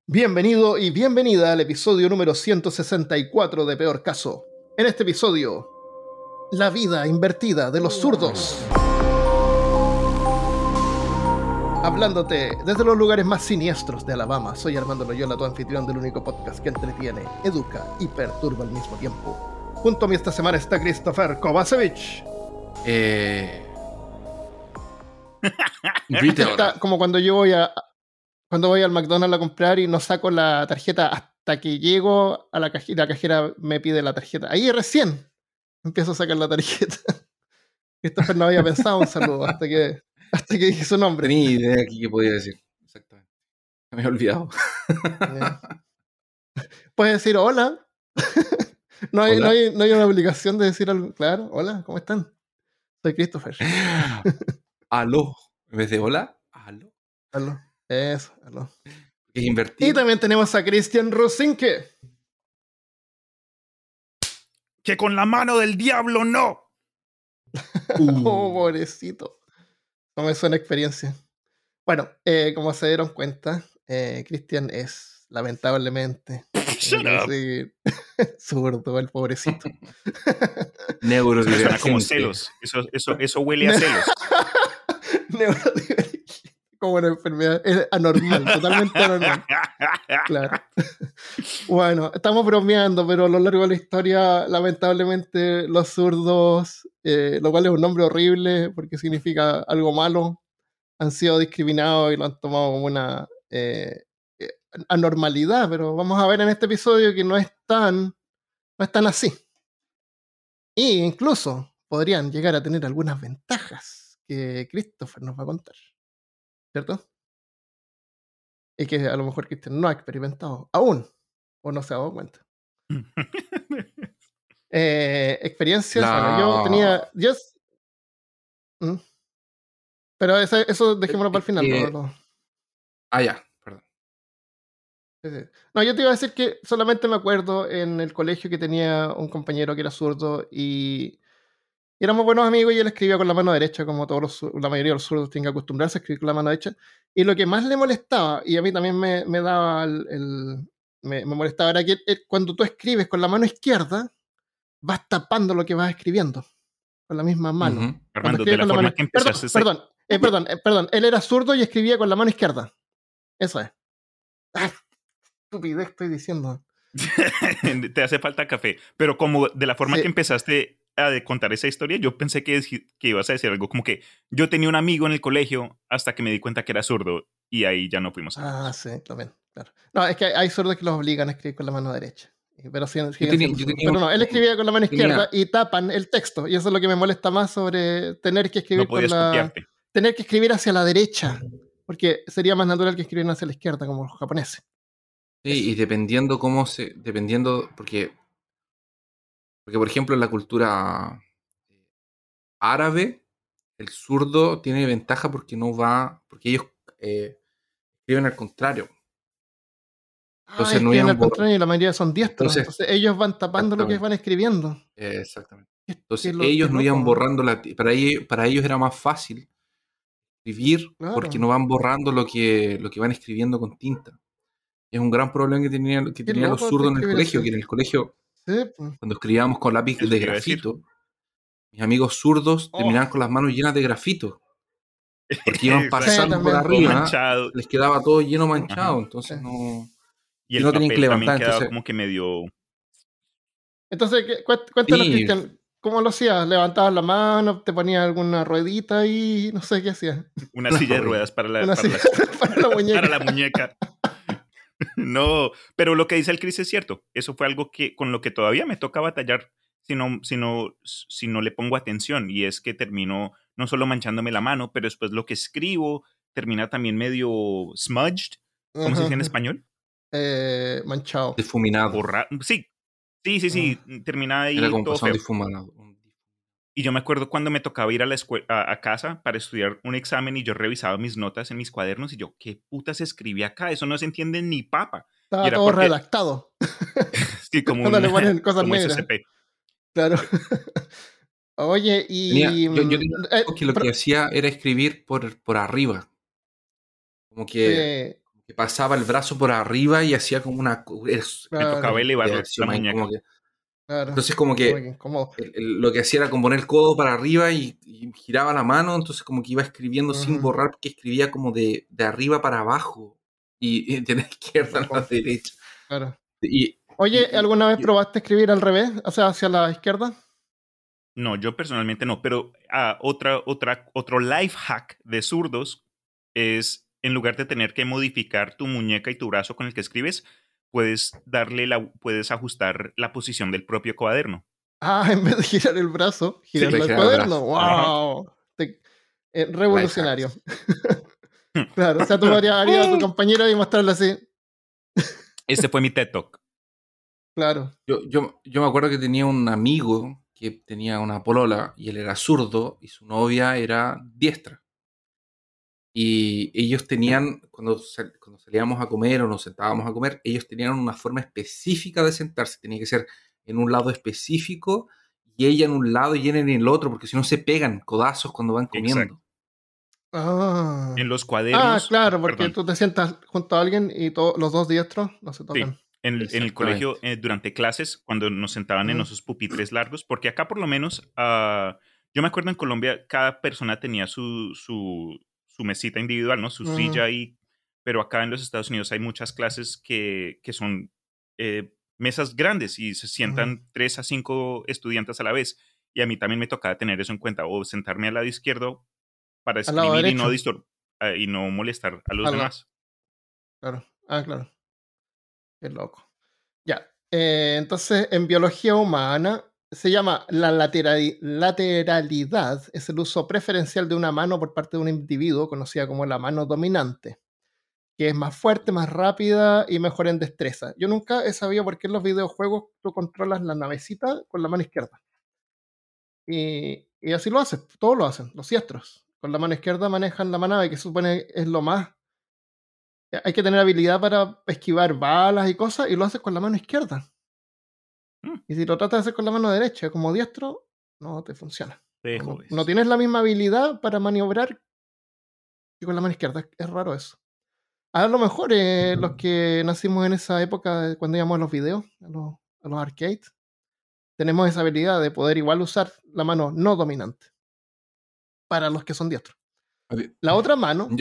Bienvenido y bienvenida al episodio número 164 de Peor Caso. En este episodio, la vida invertida de los zurdos. Hablándote desde los lugares más siniestros de Alabama, soy Armando Loyola, tu anfitrión del único podcast que entretiene, educa y perturba al mismo tiempo. Junto a mí esta semana está Christopher Kovacevic. Está como cuando yo voy al McDonald's a comprar y no saco la tarjeta hasta que llego a la cajera, la cajera me pide la tarjeta. Ahí recién empiezo a sacar la tarjeta. Christopher no había pensado un saludo hasta que dije su nombre. Tenía idea aquí que podía decir. Exactamente. Me había olvidado. Puedes decir hola. No hay una obligación de decir algo. Claro, hola, ¿cómo están? Soy Christopher. Aló. En vez de hola, aló. Aló. Eso, aló. Es invertido. Y también tenemos a Cristian Rosinque. ¡Que con la mano del diablo no! Oh, pobrecito. No me suena experiencia. Bueno, como se dieron cuenta, Cristian es lamentablemente zurdo, el pobrecito. Neurodivergente. Suena como celos. Eso huele a celos. Neurodivergente. Como una enfermedad. Es anormal, totalmente anormal. Claro. Bueno, estamos bromeando, pero a lo largo de la historia, lamentablemente, los zurdos, lo cual es un nombre horrible porque significa algo malo, han sido discriminados y lo han tomado como una anormalidad, pero vamos a ver en este episodio que no es tan así. Y incluso podrían llegar a tener algunas ventajas que Christopher nos va a contar, ¿cierto? Y que a lo mejor Christian no ha experimentado aún, o no se ha dado cuenta. Experiencias, bueno, yo tenía... Pero eso dejémoslo para el final. No. Ya, perdón. No, yo te iba a decir que solamente me acuerdo en el colegio que tenía un compañero que era zurdo y éramos buenos amigos y él escribía con la mano derecha, como la mayoría de los zurdos tienen que acostumbrarse a escribir con la mano derecha. Y lo que más le molestaba, y a mí también me daba me molestaba, era que cuando tú escribes con la mano izquierda, vas tapando lo que vas escribiendo con la misma mano. Uh-huh. Armando, de la forma que empezaste... Perdón, él era zurdo y escribía con la mano izquierda. Eso es. Estupidez estoy diciendo. Te hace falta café. Pero como de la forma que empezaste a contar esa historia, yo pensé que ibas a decir algo como que yo tenía un amigo en el colegio hasta que me di cuenta que era zurdo y ahí ya no fuimos amigos. Sí, también, claro. No, es que hay zurdos que los obligan a escribir con la mano derecha. Pero él escribía con la mano izquierda y tapan el texto. Y eso es lo que me molesta más sobre tener que escribir tener que escribir hacia la derecha. Porque sería más natural que escribieran hacia la izquierda, como los japoneses. Sí, y dependiendo porque por ejemplo en la cultura árabe, el zurdo tiene ventaja porque ellos escriben al contrario. Entonces no iban al contrario, y la mayoría son diestros. Entonces ellos van tapando lo que van escribiendo. Exactamente. Entonces ellos no iban borrando para ellos era más fácil escribir, claro, porque no van borrando lo que van escribiendo con tinta. Es un gran problema que tenían los zurdos en el colegio, que en el colegio, cuando escribíamos con lápiz de grafito, mis amigos zurdos terminaban con las manos llenas de grafito. Porque iban pasando por arriba, les quedaba todo lleno manchado. Ajá. Entonces no... Y el papel tenían que levantar, también quedaba como que medio... Entonces, cuéntanos, Cristian, ¿cómo lo hacías? ¿Levantabas la mano? ¿Te ponías alguna ruedita ahí? No sé qué hacías. Una silla de ruedas para la muñeca. Para la muñeca. No, pero lo que dice el Chris es cierto. Eso fue algo con lo que todavía me toca batallar si no le pongo atención. Y es que termino no solo manchándome la mano, pero después lo que escribo termina también medio smudged. ¿Cómo se dice en español? Manchado. Difuminado. Sí. Termina ahí era como todo feo. Difuminado. Y yo me acuerdo cuando me tocaba ir a la escuela, a casa para estudiar un examen y yo revisaba mis notas en mis cuadernos y yo, ¿qué putas escribí acá? Eso no se entiende ni papa. Estaba todo redactado. Sí, como cuando le ponen cosas como negras. SCP. Claro. Oye, y... yo que lo que hacía era escribir por arriba. Como que que pasaba el brazo por arriba y hacía como una... Me tocaba elevar la muñeca. Entonces como que lo que hacía era como poner el codo para arriba y giraba la mano, entonces como que iba escribiendo sin borrar, porque escribía como de arriba para abajo y de la izquierda a la derecha. Claro. Oye, ¿alguna vez probaste escribir al revés? O sea, hacia la izquierda. No, yo personalmente no, pero otro life hack de zurdos es, en lugar de tener que modificar tu muñeca y tu brazo con el que escribes, puedes ajustar la posición del propio cuaderno. En vez de girar el brazo, girar el cuaderno. ¡Wow! Revolucionario. Claro, o sea, tú harías a tu compañero y mostrarle así. Este fue mi TED Talk. Claro. Yo me acuerdo que tenía un amigo que tenía una polola y él era zurdo y su novia era diestra. Y ellos tenían, cuando salíamos a comer o nos sentábamos a comer, ellos tenían una forma específica de sentarse. Tenía que ser en un lado específico y ella en un lado y él en el otro, porque si no se pegan codazos cuando van comiendo. En los cuadernos. Claro, porque tú te sientas junto a alguien y los dos diestros no se tocan. Sí. En el colegio, durante clases, cuando nos sentaban en esos pupitres largos, porque acá por lo menos, yo me acuerdo en Colombia, cada persona tenía su mesita individual, ¿no? Su silla ahí, pero acá en los Estados Unidos hay muchas clases que son mesas grandes y se sientan 3 a 5 estudiantes a la vez. Y a mí también me tocaba tener eso en cuenta, o sentarme al lado izquierdo para escribir y no molestar a los demás. Claro, claro. Qué loco. Ya. Entonces, en biología humana se llama la lateralidad. Es el uso preferencial de una mano por parte de un individuo, conocida como la mano dominante, que es más fuerte, más rápida y mejor en destreza. Yo nunca he sabido por qué en los videojuegos tú controlas la navecita con la mano izquierda. Y así lo haces, todos lo hacen, los diestros. Con la mano izquierda manejan la nave, que supone es lo más... Hay que tener habilidad para esquivar balas y cosas, y lo haces con la mano izquierda. Y si lo tratas de hacer con la mano derecha, como diestro, no te funciona. No tienes la misma habilidad para maniobrar que con la mano izquierda. Es raro eso. A lo mejor los que nacimos en esa época, cuando íbamos a los videos, a los arcades, tenemos esa habilidad de poder igual usar la mano no dominante para los que son diestros. La otra mano...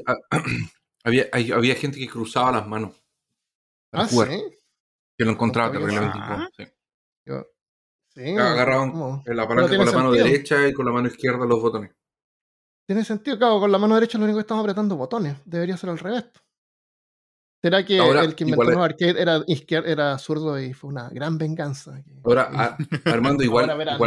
Había gente que cruzaba las manos para jugar. ¿Sí? Que lo encontraba terriblemente incómodo. Sí. Agarraban la palanca con la mano derecha y con la mano izquierda los botones. Tiene sentido, claro, con la mano derecha lo único que estamos apretando botones. Debería ser al revés. ¿Será que el que inventó los arcades era zurdo y fue una gran venganza? Ahora, Armando, igual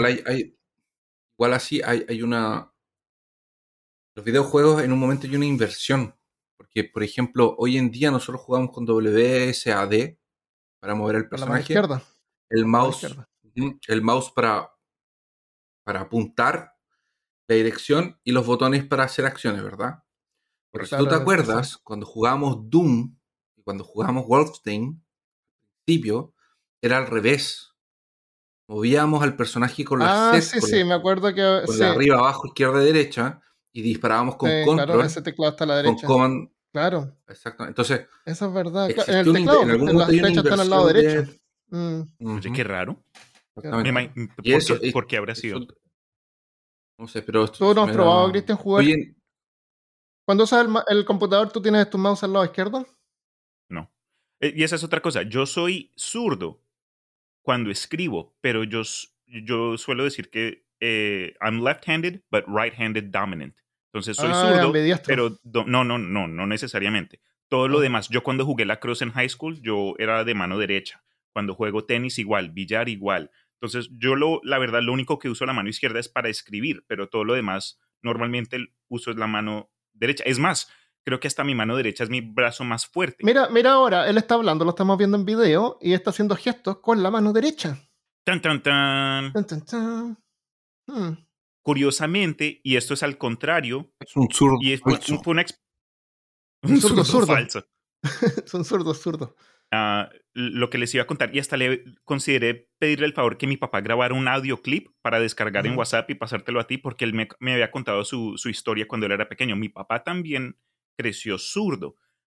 así hay una... Los videojuegos en un momento hay una inversión. Porque, por ejemplo, hoy en día nosotros jugamos con WSAD para mover el personaje. La mano izquierda. El mouse para apuntar la dirección y los botones para hacer acciones, ¿verdad? Pero si tú te acuerdas, cuando jugábamos Doom y cuando jugábamos Wolfenstein, al principio era al revés. Movíamos al personaje con la C, me acuerdo que... Con la arriba, abajo, izquierda, derecha, y disparábamos con control. Claro, ese teclado está a la derecha. Con command. Claro. Exactamente. Entonces, eso es verdad. En el teclado, las flechas están al lado derecho. Oye, qué raro. ¿Por qué habrá sido? No sé, pero... ¿Tú no has probado, Cristian, jugar? Cuando usas el computador, ¿tú tienes tu mouse al lado izquierdo? No. Y esa es otra cosa. Yo soy zurdo cuando escribo, pero yo suelo decir que I'm left-handed, but right-handed dominant. Entonces soy zurdo, pero no necesariamente. Todo lo demás, yo cuando jugué lacrosse en high school, yo era de mano derecha. Cuando juego tenis igual, billar igual. Entonces yo la verdad lo único que uso la mano izquierda es para escribir, pero todo lo demás normalmente el uso es la mano derecha. Es más, creo que hasta mi mano derecha es mi brazo más fuerte. Mira ahora, él está hablando, lo estamos viendo en video y está haciendo gestos con la mano derecha. Tan, tan, tan. Tan, tan, tan. Curiosamente, y esto es al contrario, es un zurdo y falso. Fue un zurdo falso. Es un zurdo. Lo que les iba a contar, y hasta le consideré pedirle el favor que mi papá grabara un audioclip para descargar en WhatsApp y pasártelo a ti, porque él me había contado su historia cuando él era pequeño. Mi papá también creció zurdo,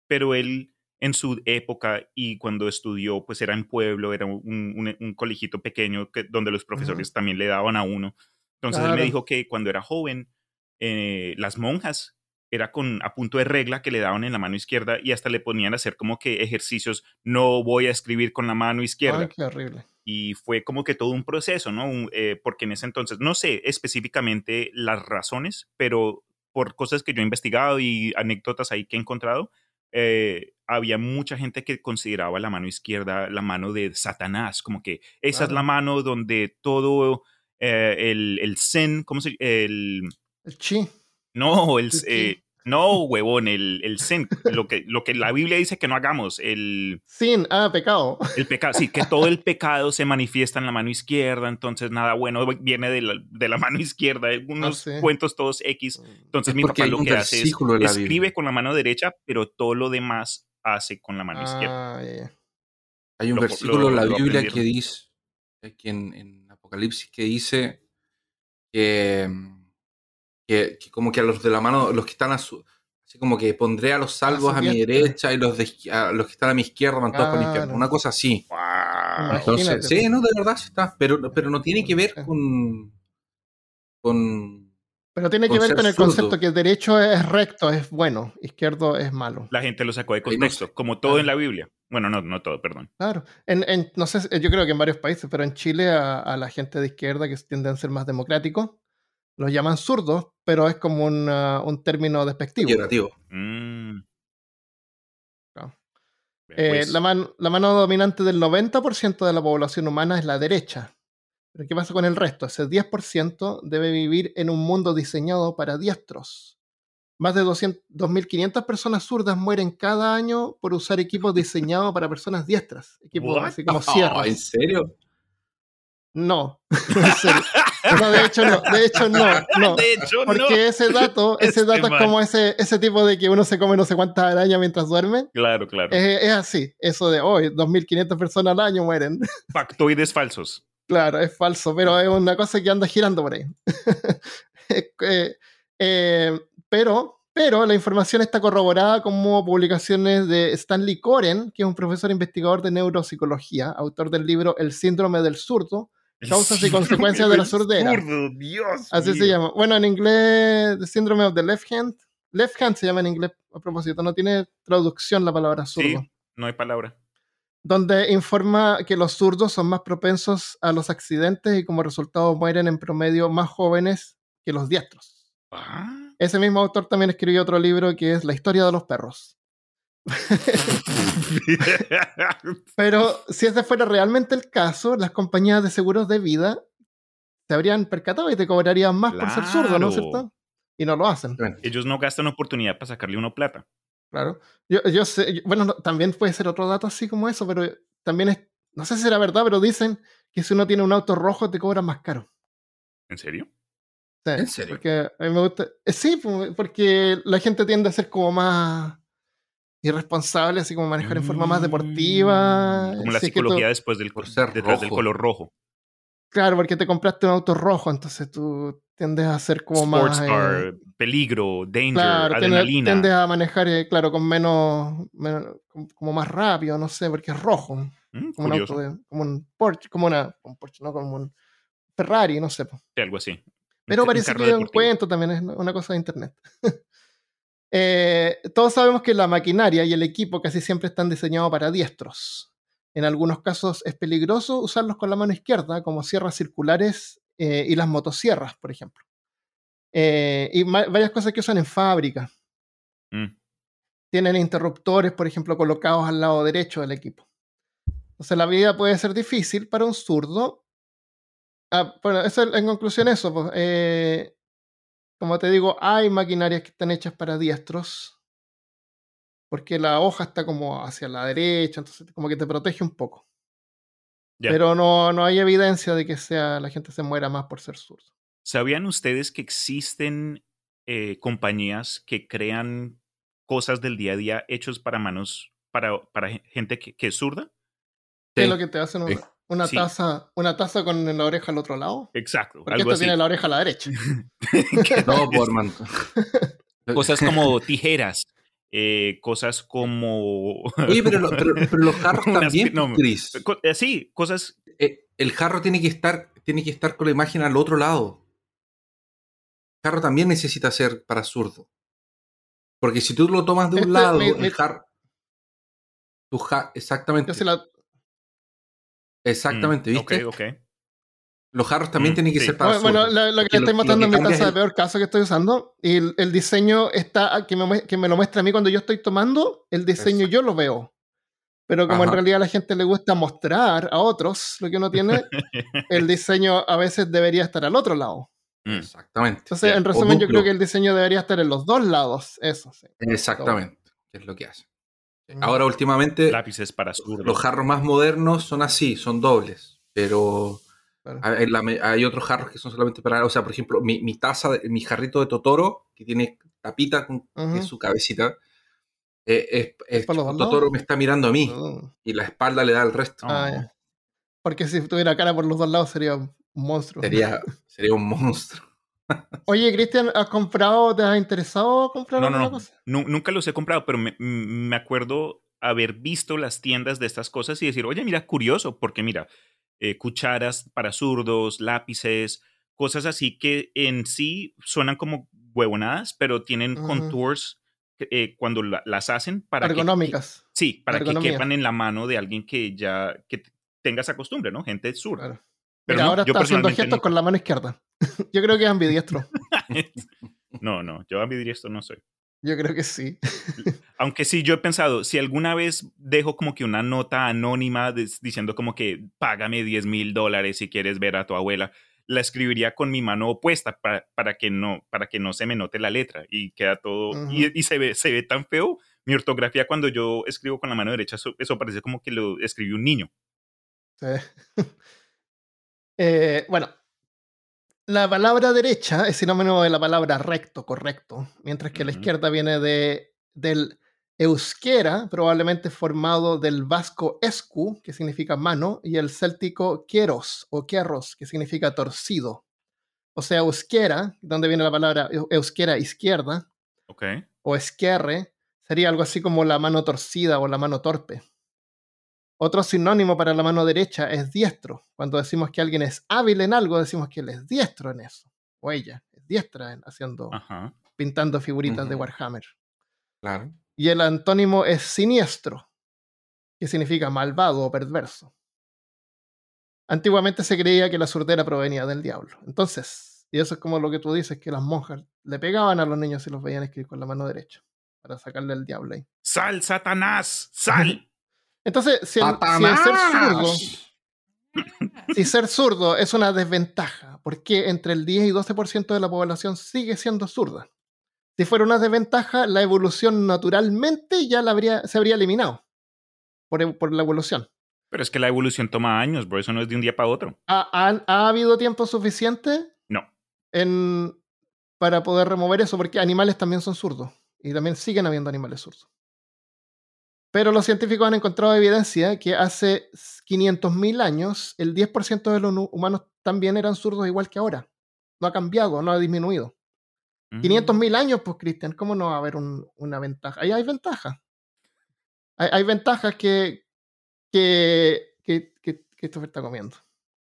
pero él en su época y cuando estudió, pues era en pueblo, era un colegito pequeño donde los profesores también le daban a uno. Entonces él me dijo que cuando era joven, las monjas era a punto de regla que le daban en la mano izquierda y hasta le ponían a hacer como que ejercicios, no voy a escribir con la mano izquierda. Ay, qué horrible. Y fue como que todo un proceso, ¿no? Porque en ese entonces, no sé específicamente las razones, pero por cosas que yo he investigado y anécdotas ahí que he encontrado, había mucha gente que consideraba la mano izquierda la mano de Satanás, como que esa es la mano donde todo el zen, ¿cómo se llama? El chi. No, no, huevón, el zen, lo que la Biblia dice que no hagamos, sin, pecado. El pecado, sí, que todo el pecado se manifiesta en la mano izquierda, entonces nada bueno viene de la mano izquierda, unos cuentos todos X. Entonces mi papá lo que hace es escribe con la mano derecha, pero todo lo demás hace con la mano izquierda. Yeah. Hay un versículo en la Biblia que dice, aquí en Apocalipsis, que dice que como que a los de la mano, los que están así como que pondré a los salvos a mi derecha y los que están a mi izquierda van todos para la izquierda. Una cosa así. Wow. Entonces, sí, no, de verdad sí está. Pero no tiene que ver con pero tiene que ver con el concepto que el derecho es recto, es bueno, izquierdo es malo. La gente lo sacó de contexto, como todo en la Biblia. Bueno, no todo, perdón. Claro. No sé, yo creo que en varios países, pero en Chile a la gente de izquierda que tienden a ser más democráticos, los llaman zurdos, pero es como un término despectivo. Claro. Pues, la mano dominante del 90% de la población humana es la derecha. Pero ¿qué pasa con el resto? Ese 10% debe vivir en un mundo diseñado para diestros. Más de 2.500 personas zurdas mueren cada año por usar equipos diseñados para personas diestras. Equipos así como sierras. ¿En serio? No, en serio. No, de hecho no. De hecho, porque ese dato es como ese tipo de que uno se come no sé cuántas arañas mientras duerme. Claro. Es así. Eso de hoy, 2.500 personas al año mueren. Factoides falsos. Claro, es falso, pero es una cosa que anda girando por ahí. Pero la información está corroborada como publicaciones de Stanley Coren, que es un profesor investigador de neuropsicología, autor del libro El síndrome del zurdo, causas y consecuencias de la surdera. Dios Así mío. se llama. Bueno, en inglés, The Syndrome of the Left Hand. Left hand se llama en inglés, a propósito. No tiene traducción la palabra zurdo. Sí, no hay palabra. Donde informa que los zurdos son más propensos a los accidentes y como resultado mueren en promedio más jóvenes que los diestros. Ese mismo autor también escribió otro libro que es La historia de los perros. Pero si ese fuera realmente el caso, las compañías de seguros de vida se habrían percatado y te cobrarían más por ser zurdo, ¿no es cierto? Y no lo hacen. Ellos no gastan oportunidad para sacarle uno plata. Claro. Yo sé, bueno, también puede ser otro dato así como eso, pero también es, no sé si será verdad, pero dicen que si uno tiene un auto rojo te cobran más caro. ¿En serio? Sí, ¿en serio? Porque a mí me gusta. Sí, porque la gente tiende a ser como más irresponsable, así como manejar en forma más deportiva. Como la psicología detrás del color rojo. Claro, porque te compraste un auto rojo, entonces tú tiendes a ser como Sports más... car, peligro, danger, adrenalina. Tiendes a manejar, claro, con menos, como más rápido, no sé, porque es rojo. Como curioso. un auto como un Porsche, un Porsche, no, como un Ferrari, no sé. Sí, algo así. Pero parece que es un cuento también, es una cosa de internet. Todos sabemos que la maquinaria y el equipo casi siempre están diseñados para diestros. En algunos casos es peligroso usarlos con la mano izquierda, como sierras circulares y las motosierras, por ejemplo. Y varias cosas que usan en fábrica. Tienen interruptores, por ejemplo, colocados al lado derecho del equipo. Entonces la vida puede ser difícil para un zurdo. Bueno, eso, en conclusión eso. Como te digo, hay maquinarias que están hechas para diestros. Porque la hoja está como hacia la derecha, entonces como que te protege un poco. Yeah. Pero no hay evidencia de que la gente se muera más por ser zurdo. ¿Sabían ustedes que existen compañías que crean cosas del día a día hechos para manos, para gente que es zurda? ¿Qué es lo que te hacen? Una taza con la oreja al otro lado? Exacto. Porque esta tiene la oreja a la derecha. No, por man. Cosas como tijeras. cosas como... Oye, pero los jarros también, Chris. Sí, cosas... El jarro tiene que estar con la imagen al otro lado. El jarro también necesita ser para zurdo. Porque si tú lo tomas de un lado, el jarro... Exactamente. Exactamente, ¿viste? Ok. Los jarros también tienen que ser para zurdo. Bueno, lo que le estoy mostrando en mi taza de peor caso que estoy usando, y el diseño está que me lo muestra a mí cuando yo estoy tomando, el diseño yo lo veo. Pero como en realidad a la gente le gusta mostrar a otros lo que uno tiene, el diseño a veces debería estar al otro lado. Exactamente. Entonces, en resumen, yo creo que el diseño debería estar en los dos lados. Eso, sí. Exactamente. Que es lo que hace. Ahora, últimamente, lápices para zurdos. Los jarros más modernos son así, son dobles. Pero claro, hay otros jarros que son solamente para... O sea, por ejemplo, mi taza, mi jarrito de Totoro, que tiene tapita con su cabecita, Totoro me está mirando a mí y la espalda le da al resto. Porque si tuviera cara por los dos lados sería un monstruo. Sería un monstruo. Oye, Cristian, ¿has comprado, te has interesado comprar alguna cosa? Nunca los he comprado, pero me acuerdo haber visto las tiendas de estas cosas y decir, oye, mira, curioso, porque mira, cucharas para zurdos, lápices, cosas así que en sí suenan como huevonadas, pero tienen contours cuando las hacen para ergonómicas. para que quepan en la mano de alguien que tenga esa costumbre, ¿no? Gente zurda. Claro. Pero mira, ahora está haciendo gestos con la mano izquierda. Yo creo que es ambidiestro. No, yo ambidiestro no soy. Yo creo que sí. Aunque sí, yo he pensado, si alguna vez dejo como que una nota anónima diciendo como que págame $10,000 si quieres ver a tu abuela, la escribiría con mi mano opuesta para que no se me note la letra y queda todo, y se ve tan feo. Mi ortografía cuando yo escribo con la mano derecha, eso parece como que lo escribió un niño. Sí. Bueno, la palabra derecha es sinónimo de la palabra recto, correcto, mientras que la izquierda viene del euskera, probablemente formado del vasco escu, que significa mano, y el céltico queros o querros, que significa torcido. O sea, euskera, donde viene la palabra euskera izquierda, o esquerre, sería algo así como la mano torcida o la mano torpe. Otro sinónimo para la mano derecha es diestro. Cuando decimos que alguien es hábil en algo, decimos que él es diestro en eso. O ella es diestra pintando figuritas de Warhammer. Claro. Y el antónimo es siniestro, que significa malvado o perverso. Antiguamente se creía que la surdera provenía del diablo. Entonces, y eso es como lo que tú dices, que las monjas le pegaban a los niños si los veían escribir con la mano derecha, para sacarle el diablo ahí. ¡Sal, Satanás! ¡Sal! Entonces, si ser zurdo es una desventaja, porque entre el 10 y 12% de la población sigue siendo zurda. Si fuera una desventaja, la evolución naturalmente ya se habría eliminado por la evolución. Pero es que la evolución toma años, bro. Eso no es de un día para otro. ¿Ha habido tiempo suficiente? No. Para poder remover eso, porque animales también son zurdos y también siguen habiendo animales zurdos. Pero los científicos han encontrado evidencia que hace 500.000 años el 10% de los humanos también eran zurdos igual que ahora. No ha cambiado, no ha disminuido. 500.000 años, pues, Cristian, ¿cómo no va a haber una ventaja? Ahí hay ventajas. Hay ventajas que esto está comiendo.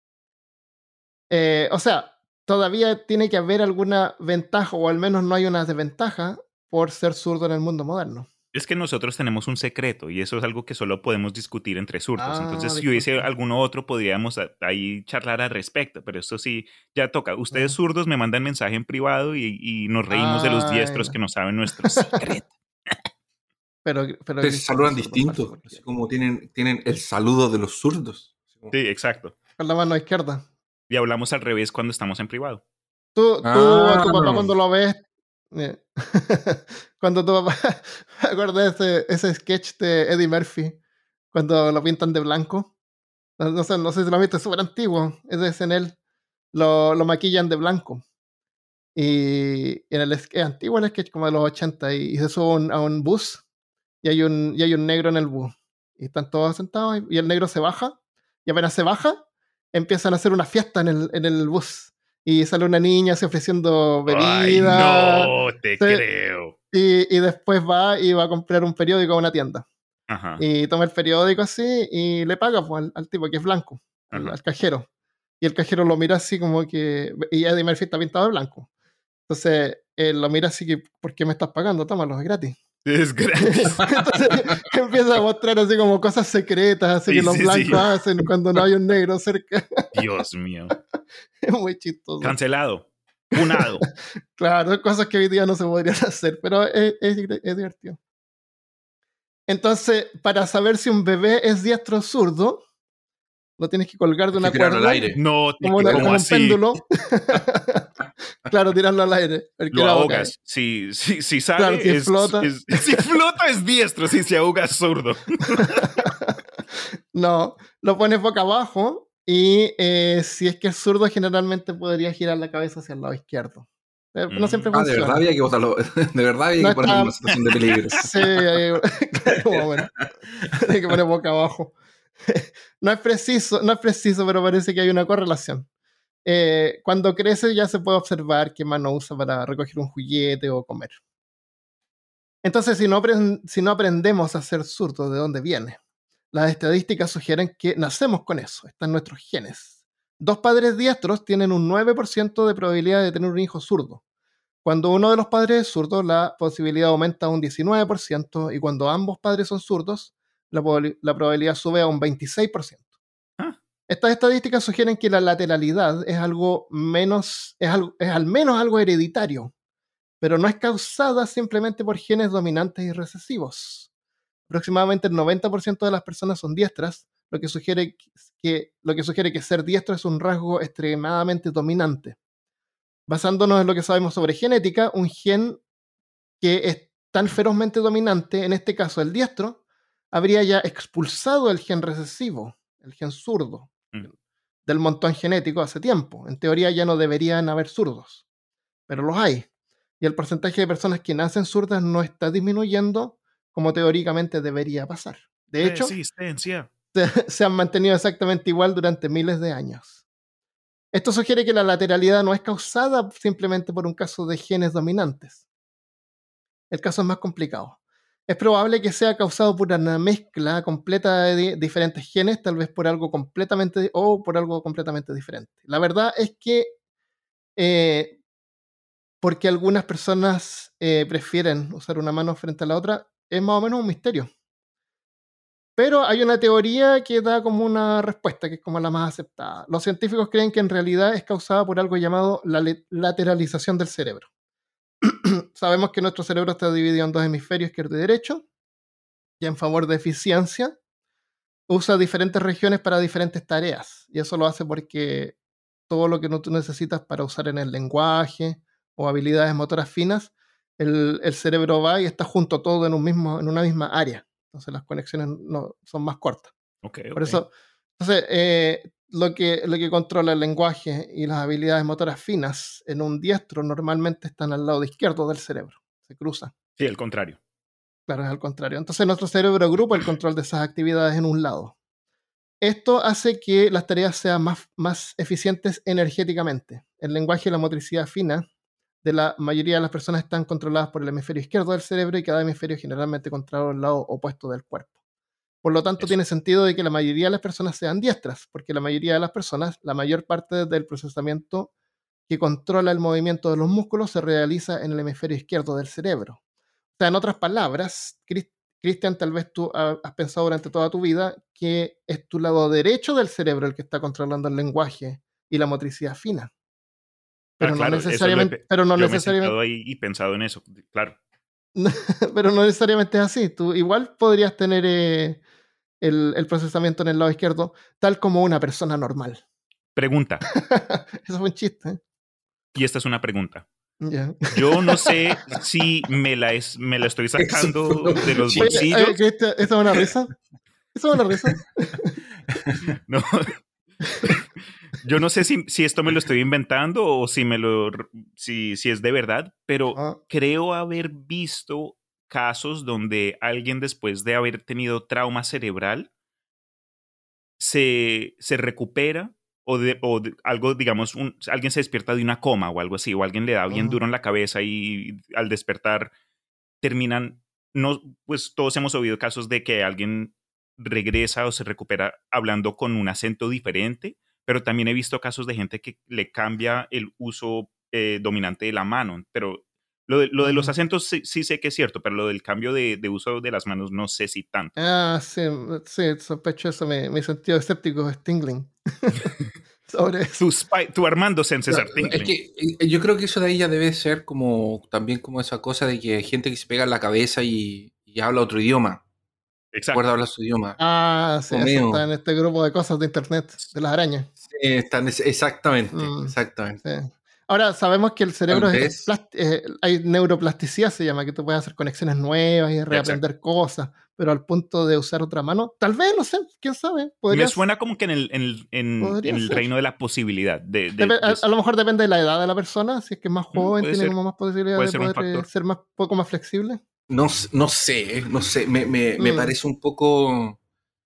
O sea, todavía tiene que haber alguna ventaja, o al menos no hay una desventaja por ser zurdo en el mundo moderno. Es que nosotros tenemos un secreto y eso es algo que solo podemos discutir entre zurdos. Entonces, si hubiese alguno otro, podríamos ahí charlar al respecto, pero eso sí, ya toca. Ustedes zurdos me mandan mensaje en privado y nos reímos de los diestros que no saben nuestro secreto. pero se saludan distintos, así como tienen el saludo de los zurdos. Sí, exacto. Con la mano izquierda. Y hablamos al revés cuando estamos en privado. Tú a tu papá cuando lo ves, cuando tu papá, me acuerdo de ese sketch de Eddie Murphy, cuando lo pintan de blanco. No sé si lo viste, es súper antiguo. Es en él, lo maquillan de blanco. Y en es antiguo el sketch, como de los 80, y se sube a un bus, y hay un negro en el bus. Y están todos sentados, y el negro se baja, y apenas se baja, empiezan a hacer una fiesta en el bus. Y sale una niña así ofreciendo bebida. ¡Ay, no te creo! y después va a comprar un periódico a una tienda. Ajá. Y toma el periódico así y le paga pues, al tipo que es blanco, al cajero. Y el cajero lo mira así como que... Y Eddie Murphy está pintado de blanco. Entonces, él lo mira así que, ¿por qué me estás pagando? Tómalo, es gratis. Es gratis. Entonces empieza a mostrar así como cosas secretas, así que los blancos hacen cuando no hay un negro cerca. Dios mío. Es muy chistoso. Cancelado. Punado. Claro, cosas que hoy día no se podrían hacer, pero es divertido. Entonces, para saber si un bebé es diestro o zurdo, lo tienes que colgar de una cuerda. Al aire. No, como un péndulo. Claro, tirarlo al aire. Lo ahogas. Si sale, claro, si flota. Si flota es diestro, si se ahoga es zurdo. No, lo pones boca abajo y si es que es zurdo, generalmente podría girar la cabeza hacia el lado izquierdo. No siempre funciona. De verdad había que botarlo. De verdad había que ponerlo en una situación de peligro. Sí, claro, bueno. Hay que poner boca abajo. No es preciso, pero parece que hay una correlación. Cuando crece ya se puede observar qué mano usa para recoger un juguete o comer. Entonces, si no aprendemos a ser zurdos, ¿de dónde viene? Las estadísticas sugieren que nacemos con eso, están nuestros genes. 2 padres diestros tienen un 9% de probabilidad de tener un hijo zurdo. Cuando uno de los padres es zurdo, la posibilidad aumenta a un 19%, y cuando ambos padres son zurdos, la probabilidad sube a un 26%. Estas estadísticas sugieren que la lateralidad es al menos algo hereditario, pero no es causada simplemente por genes dominantes y recesivos. Aproximadamente el 90% de las personas son diestras, lo que sugiere que ser diestro es un rasgo extremadamente dominante. Basándonos en lo que sabemos sobre genética, un gen que es tan ferozmente dominante, en este caso el diestro, habría ya expulsado el gen recesivo, el gen zurdo, del montón genético hace tiempo. En teoría ya no deberían haber zurdos, pero los hay. Y el porcentaje de personas que nacen zurdas no está disminuyendo como teóricamente debería pasar. De hecho, se han mantenido exactamente igual durante miles de años. Esto sugiere que la lateralidad no es causada simplemente por un caso de genes dominantes. El caso es más complicado. Es probable que sea causado por una mezcla completa de diferentes genes, tal vez por algo completamente diferente. La verdad es que porque algunas personas prefieren usar una mano frente a la otra, es más o menos un misterio. Pero hay una teoría que da como una respuesta, que es como la más aceptada. Los científicos creen que en realidad es causada por algo llamado la lateralización del cerebro. Sabemos que nuestro cerebro está dividido en 2 hemisferios, izquierdo y derecho, y en favor de eficiencia usa diferentes regiones para diferentes tareas. Y eso lo hace porque todo lo que tú necesitas para usar en el lenguaje o habilidades motoras finas, el cerebro va y está junto todo en una misma área. Entonces las conexiones son más cortas. Por eso, entonces, lo que controla el lenguaje y las habilidades motoras finas en un diestro normalmente están al lado izquierdo del cerebro. Se cruzan. Sí, el contrario. Claro, es al contrario. Entonces nuestro cerebro agrupa el control de esas actividades en un lado. Esto hace que las tareas sean más eficientes energéticamente. El lenguaje y la motricidad fina de la mayoría de las personas están controladas por el hemisferio izquierdo del cerebro, y cada hemisferio generalmente controla el lado opuesto del cuerpo. Por lo tanto, tiene sentido de que la mayoría de las personas sean diestras, porque la mayoría de las personas, la mayor parte del procesamiento que controla el movimiento de los músculos se realiza en el hemisferio izquierdo del cerebro. O sea, en otras palabras, Cristian, tal vez tú has pensado durante toda tu vida que es tu lado derecho del cerebro el que está controlando el lenguaje y la motricidad fina. Pero claro, no necesariamente. Pero no yo necesariamente. Me he ahí y pensado en eso, claro. Pero no necesariamente es así. Tú igual podrías tener el procesamiento en el lado izquierdo, tal como una persona normal. Pregunta. Eso fue un chiste, ¿eh? Y esta es una pregunta. Yeah. Yo no sé si me la estoy sacando de los bolsillos. ¿Esta es una risa? ¿Eso es una risa? No. Yo no sé si esto me lo estoy inventando o si es de verdad, pero creo haber visto casos donde alguien, después de haber tenido trauma cerebral, se recupera o algo, digamos, alguien se despierta de una coma o algo así, o alguien le da bien duro en la cabeza y al despertar terminan, no, pues todos hemos oído casos de que alguien regresa o se recupera hablando con un acento diferente, pero también he visto casos de gente que le cambia el uso dominante de la mano, pero lo de los acentos sí sé que es cierto, pero lo del cambio de uso de las manos no sé si tanto. Sí, sospecho eso, mi sentido escéptico es tingling. Sobre eso. Tu Armando César Tingling. Es que yo creo que eso de ahí ya debe ser también como esa cosa de que hay gente que se pega en la cabeza y habla otro idioma. Exacto. Recuerda hablar su idioma. Sí, eso está en este grupo de cosas de internet, de las arañas. Sí, exactamente. Sí. Ahora, sabemos que el cerebro hay neuroplasticidad, se llama, que tú puedes hacer conexiones nuevas y reaprender cosas, pero al punto de usar otra mano, tal vez, no sé, quién sabe. Me suena como que en el reino de la posibilidad. A lo mejor depende de la edad de la persona, si es que es más joven, tiene como más posibilidad de poder ser poco más flexible. No sé, me parece un poco...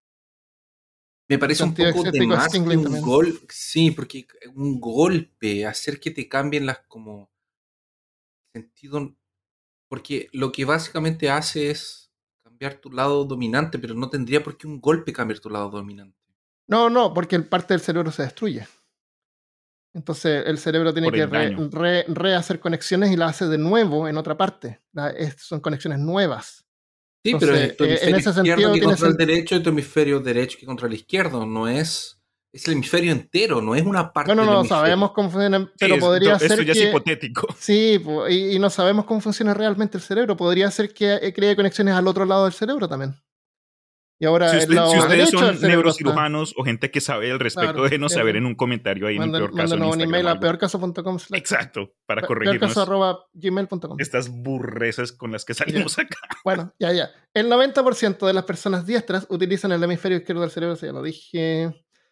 Me parece un poco de más que un gol. Sí, porque un golpe, hacer que te cambien las como sentido. Porque lo que básicamente hace es cambiar tu lado dominante, pero no tendría por qué un golpe cambiar tu lado dominante. No, porque parte del cerebro se destruye. Entonces el cerebro tiene que rehacer conexiones y las hace de nuevo en otra parte. Son conexiones nuevas. Sí, entonces, pero es tu hemisferio en ese izquierdo sentido que contra el derecho y tu hemisferio derecho que contra el izquierdo. No es... Es el hemisferio entero, no es una parte del hemisferio. No sabemos cómo funciona, pero podría ser esto ya es hipotético. Sí, y no sabemos cómo funciona realmente el cerebro. Podría ser que cree conexiones al otro lado del cerebro también. Y ahora si ustedes son neurocirujanos o gente que sabe al respecto, déjenos saber en un comentario ahí en el Peor Caso. Mándanos un email a peorcaso.com. Exacto, para corregirnos. peorcaso@gmail.com. Estas burrezas con las que salimos acá. Bueno, ya. El 90% de las personas diestras utilizan el hemisferio izquierdo del cerebro, ya lo dije.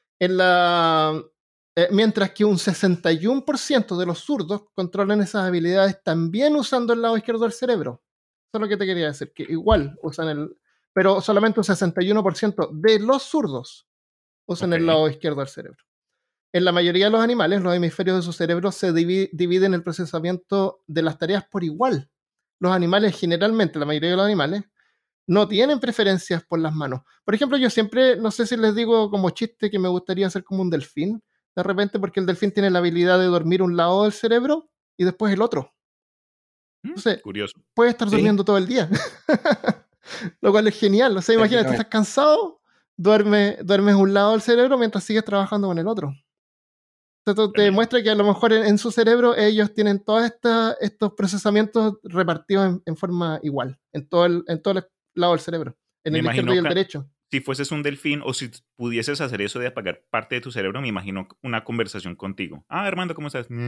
Mientras que un 61% de los zurdos controlan esas habilidades también usando el lado izquierdo del cerebro. Eso es lo que te quería decir, que igual usan pero solamente un 61% de los zurdos usan el lado izquierdo del cerebro. En la mayoría de los animales, los hemisferios de su cerebro se dividen el procesamiento de las tareas por igual. Los animales, generalmente, la mayoría de los animales, no tienen preferencias por las manos. Por ejemplo, yo siempre, no sé si les digo como chiste que me gustaría ser como un delfín, de repente, porque el delfín tiene la habilidad de dormir un lado del cerebro y después el otro. Entonces, curioso. Puede estar durmiendo todo el día. Lo cual es genial. O sea, imagínate, estás cansado, duermes un lado del cerebro mientras sigues trabajando con el otro. Esto te demuestra que a lo mejor en su cerebro ellos tienen todos estos procesamientos repartidos en forma igual, en todo el lado del cerebro, en el izquierdo y el derecho. Si fueses un delfín o si pudieses hacer eso de apagar parte de tu cerebro, me imagino una conversación contigo. Armando, ¿cómo estás?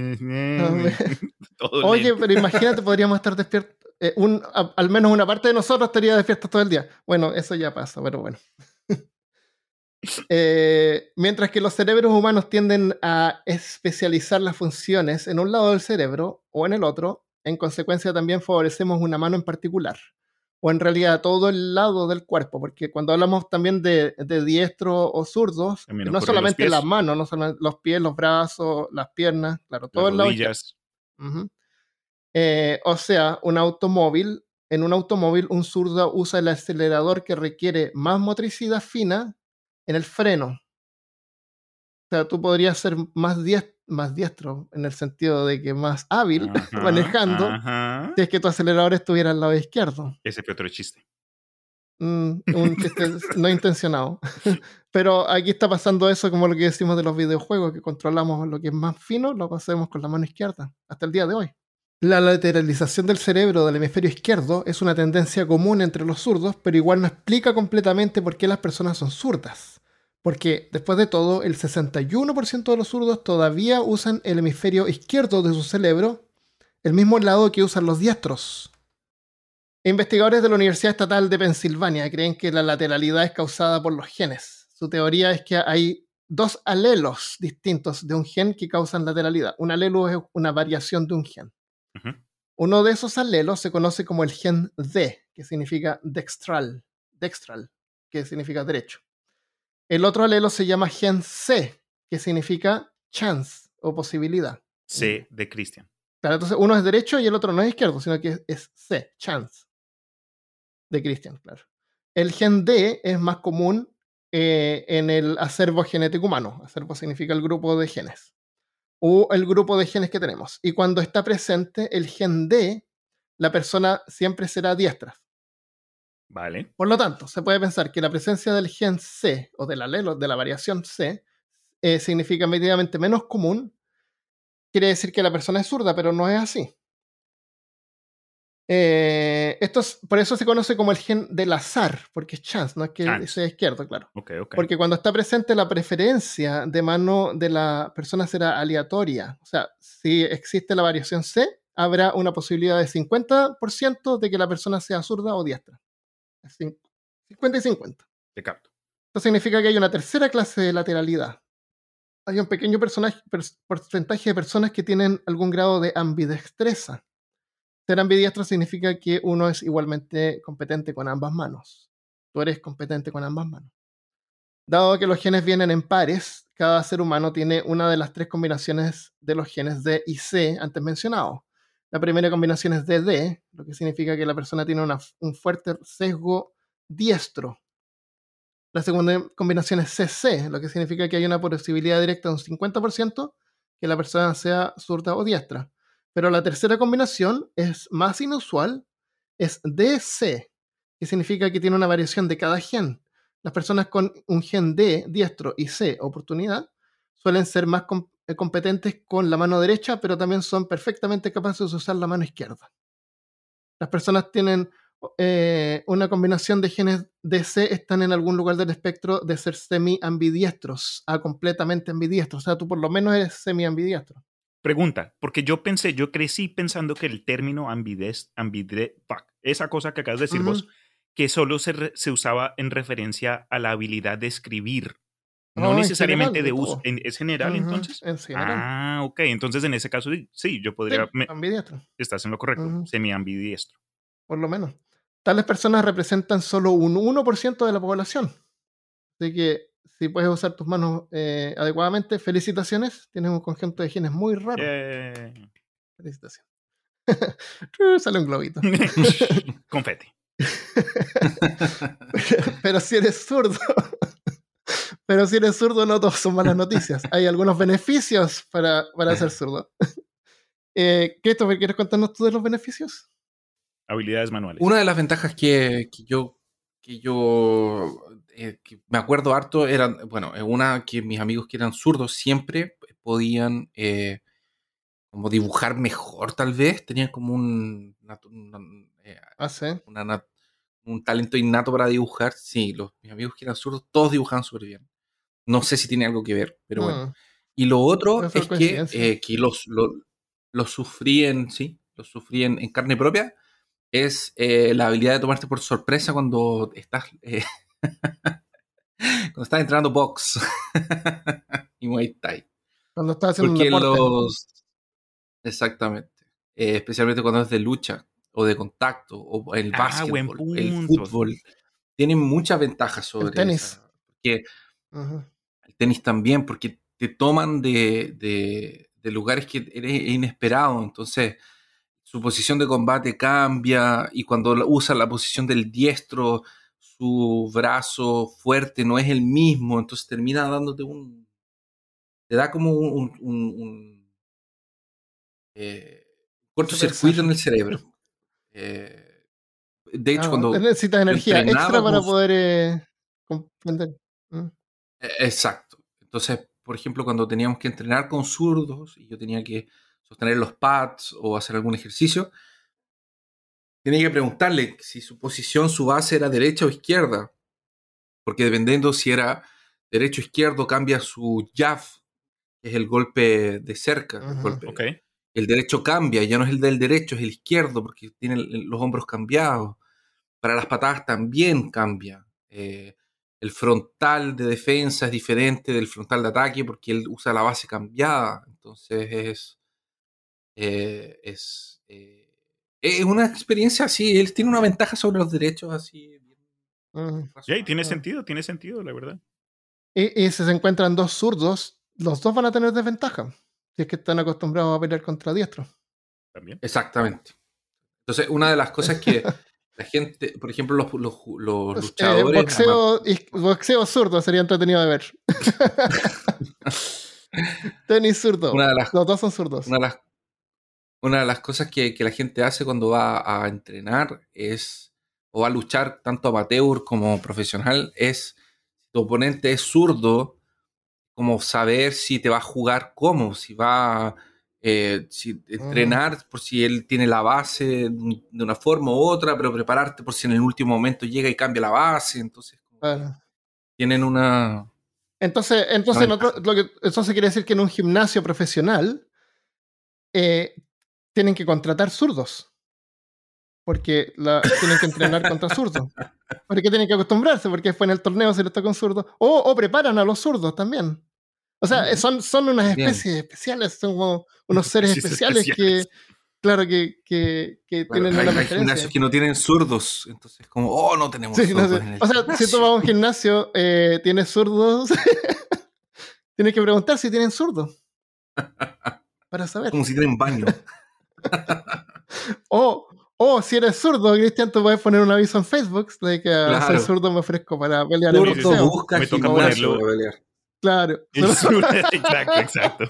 Oye, pero imagínate, podríamos estar despiertos. Al menos una parte de nosotros estaría despierta todo el día. Bueno, eso ya pasa, pero bueno. Mientras que los cerebros humanos tienden a especializar las funciones en un lado del cerebro o en el otro, en consecuencia también favorecemos una mano en particular, o en realidad todo el lado del cuerpo, porque cuando hablamos también de diestros o zurdos, no solamente las manos, no solamente los pies, los brazos, las piernas, claro, todo el lado. O sea, en un automóvil un zurdo usa el acelerador que requiere más motricidad fina en el freno. O sea, tú podrías ser más diestro en el sentido de que más hábil manejando si es que tu acelerador estuviera al lado izquierdo. Ese fue otro chiste. Un chiste no intencionado. Pero aquí está pasando eso como lo que decimos de los videojuegos, que controlamos lo que es más fino, lo hacemos con la mano izquierda, hasta el día de hoy. La lateralización del cerebro del hemisferio izquierdo es una tendencia común entre los zurdos, pero igual no explica completamente por qué las personas son zurdas. Porque, después de todo, el 61% de los zurdos todavía usan el hemisferio izquierdo de su cerebro, el mismo lado que usan los diestros. Investigadores de la Universidad Estatal de Pensilvania creen que la lateralidad es causada por los genes. Su teoría es que hay 2 alelos distintos de un gen que causan lateralidad. Un alelo es una variación de un gen. Uno de esos alelos se conoce como el gen D, que significa dextral, que significa derecho. El otro alelo se llama gen C, que significa chance o posibilidad. C de Cristian. Claro, entonces uno es derecho y el otro no es izquierdo, sino que es C, chance, de Christian, claro. El gen D es más común en el acervo genético humano. Acervo significa el grupo de genes. O el grupo de genes que tenemos. Y cuando está presente el gen D, la persona siempre será diestra. Vale. Por lo tanto, se puede pensar que la presencia del gen C o del alelo, de la variación C, significa medidamente menos común. Quiere decir que la persona es zurda, pero no es así. Por eso se conoce como el gen del azar, porque es chance, no es que sea izquierdo, claro. Okay. Porque cuando está presente la preferencia de mano de la persona será aleatoria. O sea, si existe la variación C, habrá una posibilidad de 50% de que la persona sea zurda o diestra. 50 y 50. Te capto. Esto significa que hay una tercera clase de lateralidad. Hay un pequeño porcentaje de personas que tienen algún grado de ambidestreza. Ser ambidiestro significa que uno es igualmente competente con ambas manos. Tú eres competente con ambas manos. Dado que los genes vienen en pares, cada ser humano tiene una de las 3 combinaciones de los genes D y C antes mencionados. La primera combinación es DD, lo que significa que la persona tiene un fuerte sesgo diestro. La segunda combinación es CC, lo que significa que hay una posibilidad directa de un 50% que la persona sea zurda o diestra. Pero la tercera combinación es más inusual, es DC, que significa que tiene una variación de cada gen. Las personas con un gen D, diestro, y C, oportunidad, suelen ser más competentes con la mano derecha, pero también son perfectamente capaces de usar la mano izquierda. Las personas tienen una combinación de genes DC, están en algún lugar del espectro de ser semi-ambidiestros a completamente ambidiestros. O sea, tú por lo menos eres semi-ambidiestro. Pregunta, porque yo crecí pensando que el término esa cosa que acabas de decir vos, que solo se usaba en referencia a la habilidad de escribir, no necesariamente de uso. ¿Es general entonces? Es general. Ah, ok. Entonces en ese caso sí, yo podría... ambidiestro. Estás en lo correcto, semi-ambidiestro. Por lo menos. Tales personas representan solo un 1% de la población. Así que si puedes usar tus manos adecuadamente, felicitaciones. Tienes un conjunto de genes muy raro. Felicitaciones. Sale un globito. Confeti. Pero si eres zurdo. Pero si eres zurdo, no todos son malas noticias. Hay algunos beneficios para ser zurdo. Christopher, ¿quieres contarnos tú de los beneficios? Habilidades manuales. Una de las ventajas que yo me acuerdo harto era, bueno, una que mis amigos que eran zurdos siempre podían como dibujar mejor, tal vez. Tenían como un talento innato para dibujar. Sí, mis amigos que eran zurdos, todos dibujaban súper bien. No sé si tiene algo que ver, pero bueno. Y lo otro es que los sufrí en carne propia. Es la habilidad de tomarte por sorpresa cuando estás cuando estás entrenando box y Muay Thai. Cuando estás haciendo un deporte. Exactamente. Especialmente cuando es de lucha o de contacto o el básquetbol, el fútbol. Tienen muchas ventajas sobre el tenis. Porque el tenis también, porque te toman de lugares que eres inesperado. Entonces su posición de combate cambia y cuando usa la posición del diestro, su brazo fuerte no es el mismo, entonces termina dándote te da como un cortocircuito en el cerebro. De hecho, cuando necesitas energía extra para poder comprender. Exacto. Entonces, por ejemplo, cuando teníamos que entrenar con zurdos y yo tenía que sostener los pads o hacer algún ejercicio, tenía que preguntarle si su posición, su base era derecha o izquierda. Porque dependiendo si era derecho o izquierdo, cambia su jab, que es el golpe de cerca. Okay. El derecho cambia, ya no es el del derecho, es el izquierdo, porque tiene los hombros cambiados. Para las patadas también cambia. El frontal de defensa es diferente del frontal de ataque porque él usa la base cambiada. Entonces es una experiencia así. Él tiene una ventaja sobre los derechos así. Tiene sentido, la verdad. Y si se encuentran dos zurdos, los dos van a tener desventaja. Si es que están acostumbrados a pelear contra diestros. también. Exactamente. Entonces, una de las cosas que la gente, por ejemplo, los luchadores... boxeo zurdo sería entretenido de ver. Tenis zurdo. Los dos son zurdos. Una de las cosas que la gente hace cuando va a entrenar o va a luchar tanto amateur como profesional, es, si tu oponente es zurdo, como saber si te va a jugar cómo, si va entrenar por si él tiene la base de una forma u otra, pero prepararte por si en el último momento llega y cambia la base. Entonces, tienen una... Entonces eso quiere decir que en un gimnasio profesional tienen que contratar zurdos. Porque tienen que entrenar contra zurdos. Porque tienen que acostumbrarse, porque después en el torneo se les toca un zurdo. O preparan a los zurdos también. O sea, son unas especies especiales, son como unos seres especiales que, claro, que tienen una preferencia. Hay gimnasios que no tienen zurdos, entonces como, no tenemos zurdos en el gimnasio. Si tú vas a un gimnasio, ¿tienes zurdos? Tienes que preguntar si tienen zurdos. Para saber. Como si tienen baño. Si eres zurdo, Cristian, tú puedes poner un aviso en Facebook de que soy zurdo, me ofrezco para pelear en el boxeo. Me toca ponerlo para pelear. Claro. Exacto.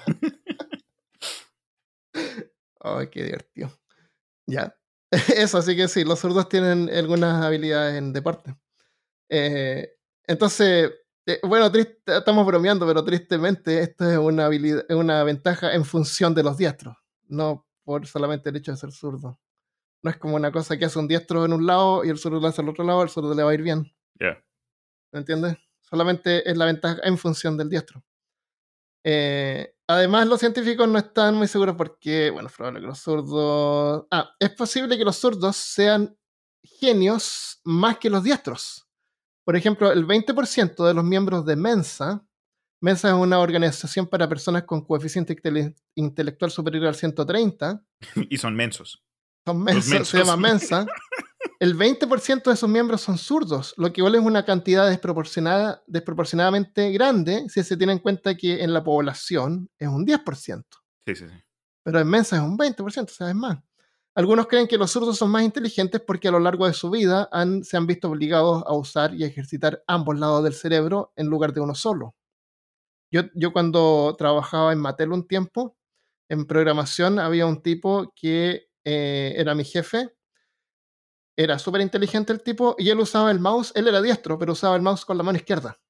Ay, qué divertido. Ya. Eso, así que sí, los zurdos tienen algunas habilidades en deporte. Entonces, bueno, estamos bromeando, pero tristemente esto es una ventaja en función de los diestros, no por solamente el hecho de ser zurdo. No es como una cosa que hace un diestro en un lado y el zurdo lo hace al otro lado, el zurdo le va a ir bien. Yeah. ¿Me entiendes? Solamente es la ventaja en función del diestro. Además, los científicos no están muy seguros porque, bueno, es probable que los zurdos... es posible que los zurdos sean genios más que los diestros. Por ejemplo, el 20% de los miembros de Mensa es una organización para personas con coeficiente intelectual superior al 130. Y son mensos. Son mensos. Se llama Mensa. El 20% de sus miembros son zurdos, lo que igual es una cantidad desproporcionadamente grande si se tiene en cuenta que en la población es un 10%. Sí. Pero en Mensa es un 20%, ¿sabes más? Algunos creen que los zurdos son más inteligentes porque a lo largo de su vida se han visto obligados a usar y ejercitar ambos lados del cerebro en lugar de uno solo. Yo cuando trabajaba en Mattel un tiempo, en programación había un tipo que era mi jefe. Era súper inteligente el tipo y él usaba el mouse, él era diestro, pero usaba el mouse con la mano izquierda.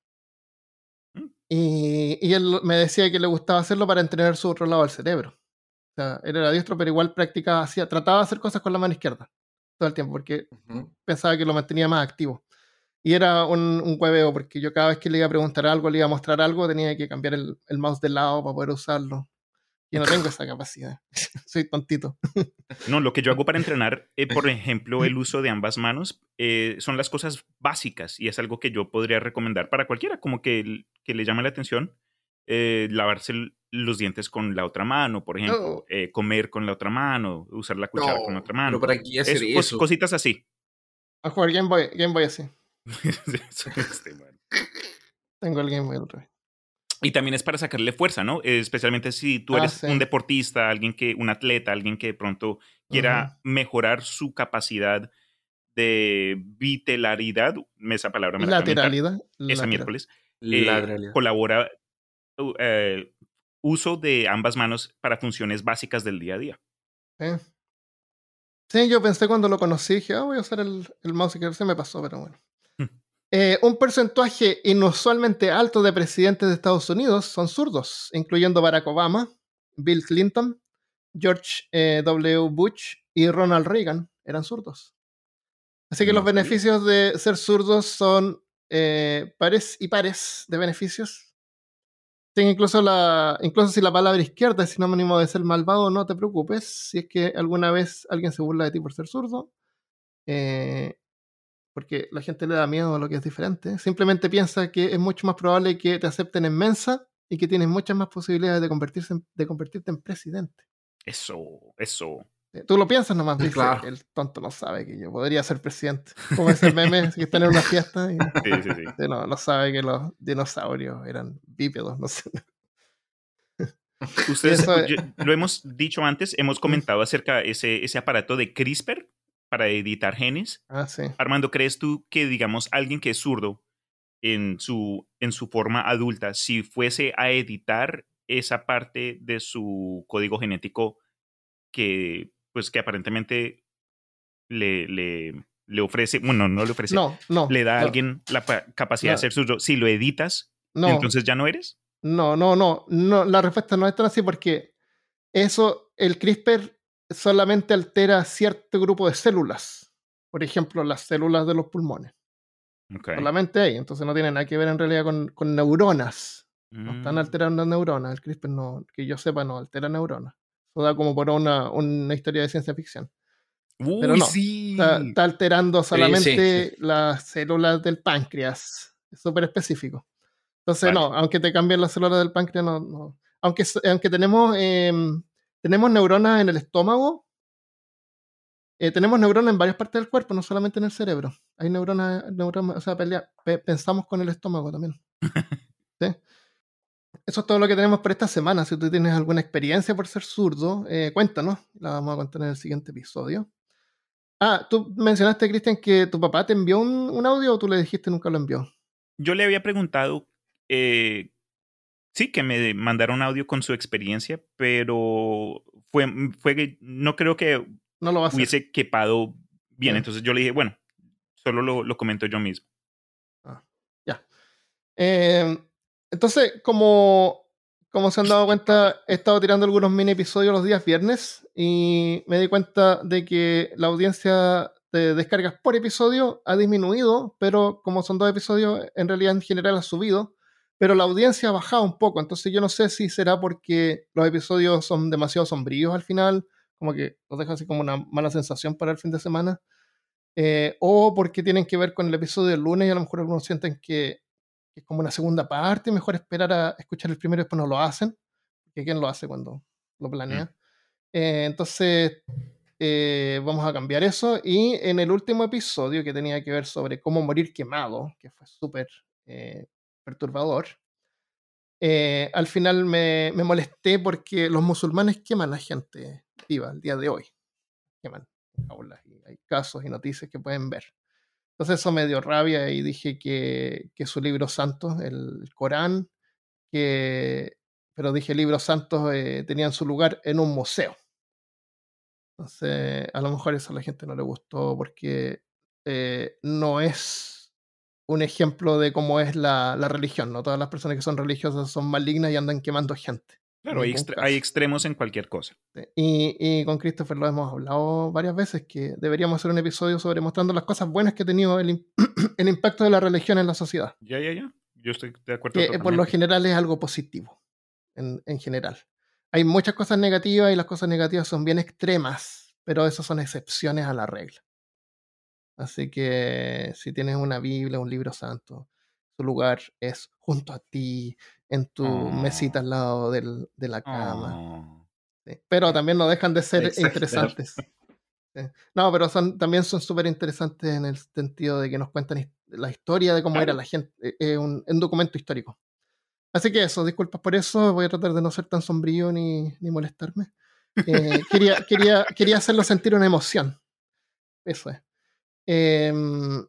Y él me decía que le gustaba hacerlo para entrenar su otro lado del cerebro. O sea, él era diestro, pero igual trataba de hacer cosas con la mano izquierda todo el tiempo, porque pensaba que lo mantenía más activo. Y era un hueveo, porque yo cada vez que le iba a preguntar algo, le iba a mostrar algo, tenía que cambiar el mouse de lado para poder usarlo. Yo no tengo esa capacidad. Soy tontito. No, lo que yo hago para entrenar, por ejemplo, el uso de ambas manos, son las cosas básicas y es algo que yo podría recomendar para cualquiera, como que le llame la atención. Lavarse los dientes con la otra mano, por ejemplo. Comer con la otra mano, usar la cuchara con la otra mano. Pero ¿para qué hacer eso? Cositas así. A jugar Game Boy así. Tengo el Game Boy otra vez. Y también es para sacarle fuerza, ¿no? Especialmente si tú eres un deportista, un atleta, alguien que de pronto quiera mejorar su capacidad de vitelaridad, esa palabra me la lateralidad. Esa miércoles. Lateralidad. Colabora uso de ambas manos para funciones básicas del día a día. Sí, yo pensé cuando lo conocí, dije, voy a usar el mouse que se me pasó, pero bueno. Un porcentaje inusualmente alto de presidentes de Estados Unidos son zurdos, incluyendo Barack Obama, Bill Clinton, George W. Bush y Ronald Reagan eran zurdos. Así que los beneficios de ser zurdos son pares y pares de beneficios. Sí, incluso si la palabra izquierda es sinónimo de ser malvado, no te preocupes. Si es que alguna vez alguien se burla de ti por ser zurdo, porque la gente le da miedo a lo que es diferente. Simplemente piensa que es mucho más probable que te acepten en Mensa y que tienes muchas más posibilidades de convertirte en presidente. Eso. Tú lo piensas nomás, dice, claro. El tonto no sabe que yo podría ser presidente. Como ese meme que están en una fiesta y sí. No sabe que los dinosaurios eran bípedos, no sé. Ustedes, lo hemos dicho antes, hemos comentado acerca de ese aparato de CRISPR para editar genes. Sí. Armando, ¿crees tú que, digamos, alguien que es zurdo en su forma adulta, si fuese a editar esa parte de su código genético que aparentemente le ofrece, bueno, no le ofrece, le da a alguien la capacidad de ser zurdo, si lo editas, entonces ya no eres? No, la respuesta no es tan así porque el CRISPR solamente altera cierto grupo de células. Por ejemplo, las células de los pulmones. Okay. Solamente ahí. Entonces no tiene nada que ver en realidad con neuronas. No están alterando neuronas. El CRISPR no, que yo sepa, no altera neuronas. Eso da como por una historia de ciencia ficción. Pero no, sí. está alterando solamente las células del páncreas. Es súper específico. Entonces, no, aunque te cambien las células del páncreas, no. Aunque tenemos neuronas en el estómago, tenemos neuronas en varias partes del cuerpo, no solamente en el cerebro. Hay neuronas, o sea, pensamos con el estómago también. ¿Sí? Eso es todo lo que tenemos por esta semana. Si tú tienes alguna experiencia por ser zurdo, cuéntanos. La vamos a contar en el siguiente episodio. Tú mencionaste, Cristian, que tu papá te envió un audio o tú le dijiste nunca lo envió. Yo le había preguntado, sí, que me mandara un audio con su experiencia, pero fue que no creo que no lo hubiese quepado bien. Entonces yo le dije, bueno, solo lo comento yo mismo. Ya. Entonces, como se han dado cuenta, he estado tirando algunos mini episodios los días viernes y me di cuenta de que la audiencia de descargas por episodio ha disminuido, pero como son 2 episodios, en realidad en general ha subido, pero la audiencia ha bajado un poco. Entonces yo no sé si será porque los episodios son demasiado sombríos al final, como que los deja así como una mala sensación para el fin de semana, o porque tienen que ver con el episodio del lunes y a lo mejor algunos sienten que es como una segunda parte, mejor esperar a escuchar el primero y después no lo hacen, porque ¿quién lo hace cuando lo planea? Entonces, vamos a cambiar eso. Y en el último episodio, que tenía que ver sobre cómo morir quemado, que fue súper perturbador, al final me molesté porque los musulmanes queman a gente viva el día de hoy. Queman aulas, y hay casos y noticias que pueden ver. Entonces eso me dio rabia y dije que su libro santo, el Corán, pero dije libros santos tenían su lugar en un museo. Entonces a lo mejor eso a la gente no le gustó porque no es un ejemplo de cómo es la religión. No todas las personas que son religiosas son malignas y andan quemando gente. Claro, hay extremos en cualquier cosa. Y con Christopher lo hemos hablado varias veces, que deberíamos hacer un episodio sobre mostrando las cosas buenas que ha tenido el impacto de la religión en la sociedad. Ya. Yo estoy de acuerdo. Que por lo general es algo positivo, en general. Hay muchas cosas negativas y las cosas negativas son bien extremas, pero esas son excepciones a la regla. Así que si tienes una Biblia, un libro santo, su lugar es junto a ti, en tu mesita al lado de la cama. Sí. Pero también no dejan de ser interesantes. Sí. No, pero también son súper interesantes en el sentido de que nos cuentan la historia de cómo era la gente. Un documento histórico. Así que eso, disculpas por eso. Voy a tratar de no ser tan sombrío ni molestarme. Quería hacerlo sentir una emoción. Eso es. Tenemos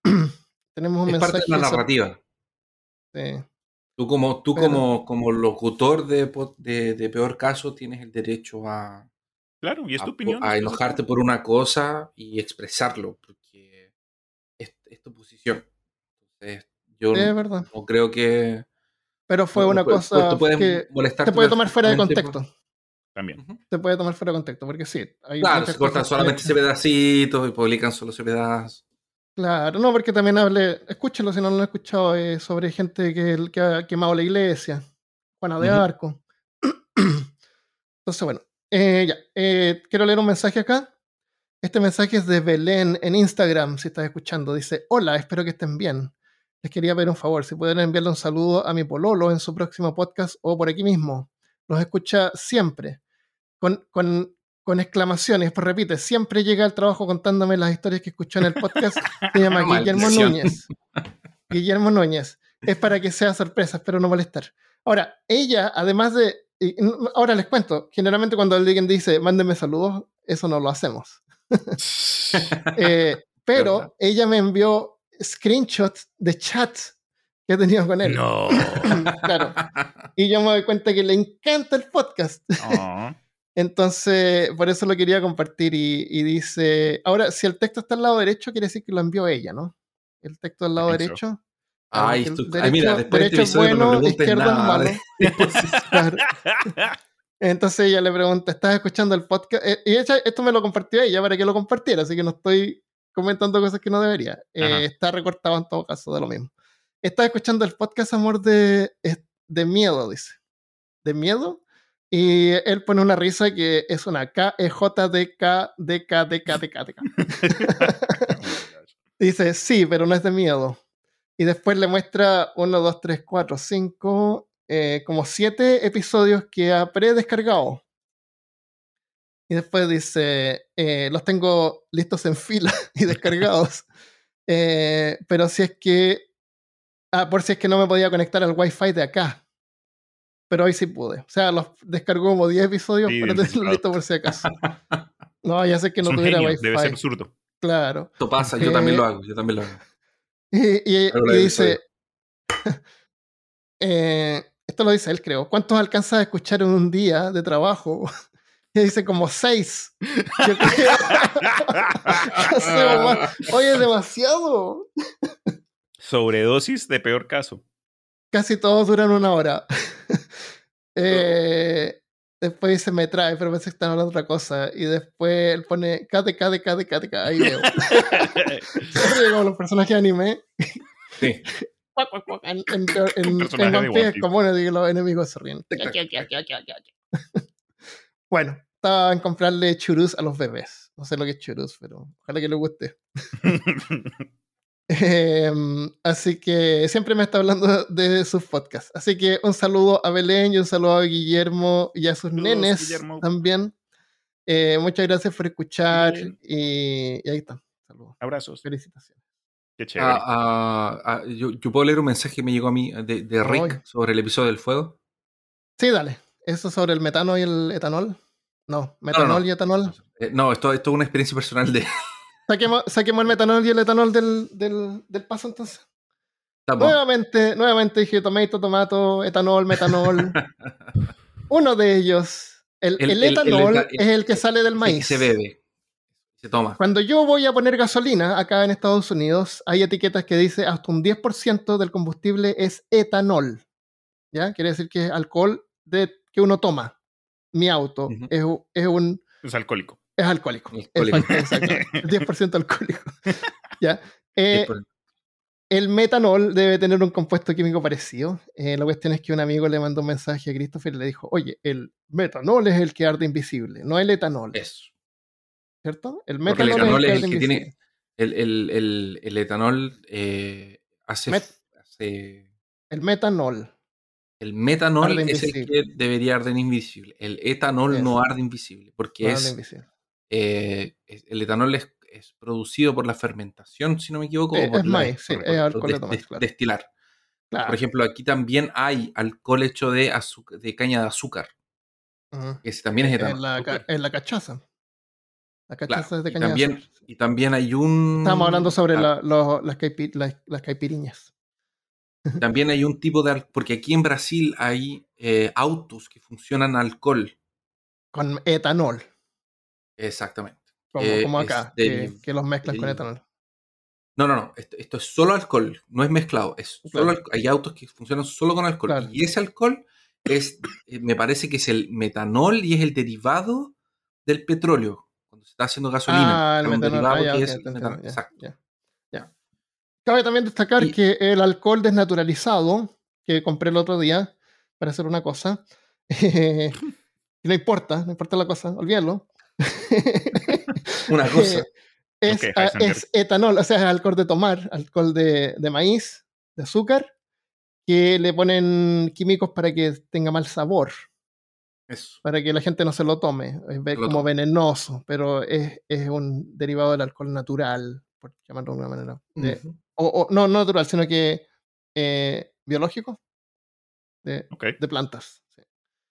un mensaje. Parte de la narrativa. Sí. Tú como locutor de Peor Caso tienes el derecho a... Claro, y es tu opinión. A enojarte por una cosa y expresarlo, porque es tu posición. Entonces, yo verdad. no creo que... Pero fue una cosa que te puede tomar fuera de contexto. También. Te puede tomar fuera de contexto, porque sí. Hay se cortan solamente ese pedacito y publican solo ese pedazo. Claro, no, porque también escúchalo si no lo han escuchado, sobre gente que ha quemado la iglesia, Juana de Arco. Entonces, bueno, quiero leer un mensaje acá. Este mensaje es de Belén en Instagram, si estás escuchando. Dice: hola, espero que estén bien. Les quería pedir un favor, si pueden enviarle un saludo a mi pololo en su próximo podcast o por aquí mismo. Los escucha siempre, con exclamaciones, pues repite, siempre llega al trabajo contándome las historias que escuchó en el podcast. Se llama Guillermo Núñez. Guillermo Núñez. Es para que sea sorpresa, espero no molestar. Ahora, ella, además de ahora les cuento, generalmente cuando alguien dice, mándenme saludos, eso no lo hacemos. Pero ella me envió screenshots de chats que he tenido con él. No. Claro. Y yo me doy cuenta que le encanta el podcast. Entonces, por eso lo quería compartir y dice, ahora, si el texto está al lado derecho, quiere decir que lo envió ella, ¿no? El texto al lado derecho. Mira, después derecho es bueno, izquierdo es malo. Claro. Entonces ella le pregunta, ¿estás escuchando el podcast? Y esto me lo compartió ella para que lo compartiera, así que no estoy comentando cosas que no debería. Está recortado en todo caso, de lo mismo. ¿Estás escuchando el podcast, amor, de miedo? Dice. ¿De miedo? Y él pone una risa que es una KEJDKDKDKDK. Dice, sí, pero no es de miedo. Y después le muestra 1, 2, 3, 4, 5, como 7 episodios que ha predescargado. Y después dice, los tengo listos en fila y descargados. Pero si es que, por si es que no me podía conectar al Wi-Fi de acá. Pero hoy sí pude. O sea, los descargó como 10 episodios para tenerlo listo por si acaso. No, ya sé que no tuviera Wi-Fi. Debe ser absurdo. Claro. Esto pasa, yo también lo hago. Y dice, esto lo dice él, creo. ¿Cuántos alcanzas a escuchar en un día de trabajo? Y dice como 6. Yo creo. Oye, es demasiado. Sobredosis de peor caso. Casi todos duran 1 hora. Después dice me trae, pero pensé que están hablando de otra cosa. Y después él pone KTK. Ahí veo. Como los personajes de anime. Sí. En Vampires comunes, digo, los enemigos se ríen. Bueno, estaba en comprarle churros a los bebés. No sé lo que es churros, pero ojalá que les guste. Así que siempre me está hablando de sus podcasts. Así que un saludo a Belén y un saludo a Guillermo y a sus nenes, Guillermo, también. Muchas gracias por escuchar y ahí está. Saludos. Abrazos. Felicitaciones. Qué chévere. Yo puedo leer un mensaje que me llegó a mí de Rick sobre el episodio del fuego. Sí, dale. ¿Eso sobre el metano y el etanol? No, metanol y etanol. No, esto es una experiencia personal de... Saquemos el metanol y el etanol del paso, entonces. Nuevamente dije tomato, etanol, metanol. Uno de ellos, el etanol es el que sale del maíz. Se bebe, se toma. Cuando yo voy a poner gasolina acá en Estados Unidos, hay etiquetas que dice hasta un 10% del combustible es etanol. ¿Ya? Quiere decir que es alcohol que uno toma. Mi auto es alcohólico. Es alcohólico. Exacto. 10% alcohólico. ¿Ya? El metanol debe tener un compuesto químico parecido. La cuestión es que un amigo le mandó un mensaje a Christopher y le dijo, oye, el metanol es el que arde invisible, no el etanol. Eso. ¿Cierto? El metanol es el que tiene... El etanol hace... El metanol. El metanol es el que debería arder invisible. El etanol no arde invisible, porque el etanol es producido por la fermentación, si no me equivoco. Es maíz, es alcohol de maíz, claro. Destilar. Claro. Por ejemplo, aquí también hay alcohol hecho de caña de azúcar, que también es etanol. En la cachaza. La cachaza es de caña de azúcar. Y también hay un... Estamos hablando sobre las caipiriñas. También hay un tipo de... Porque aquí en Brasil hay autos que funcionan a alcohol. Con etanol. Exactamente. Como acá, que los mezclan con etanol. No. Esto es solo alcohol, no es mezclado. Hay autos que funcionan solo con alcohol. Claro. Y ese alcohol me parece que es el metanol y es el derivado del petróleo. Cuando se está haciendo gasolina. El metanol. Derivado es el metanol. Exacto. Ya. Cabe también destacar que el alcohol desnaturalizado, que compré el otro día para hacer una cosa, no importa la cosa, olvídalo. Una cosa. Es etanol, o sea, es alcohol de tomar, alcohol de maíz, de azúcar, que le ponen químicos para que tenga mal sabor. Eso. Para que la gente no se lo tome. Es como venenoso, pero es un derivado del alcohol natural, por llamarlo de alguna manera. No natural, sino que biológico, de plantas. Sí.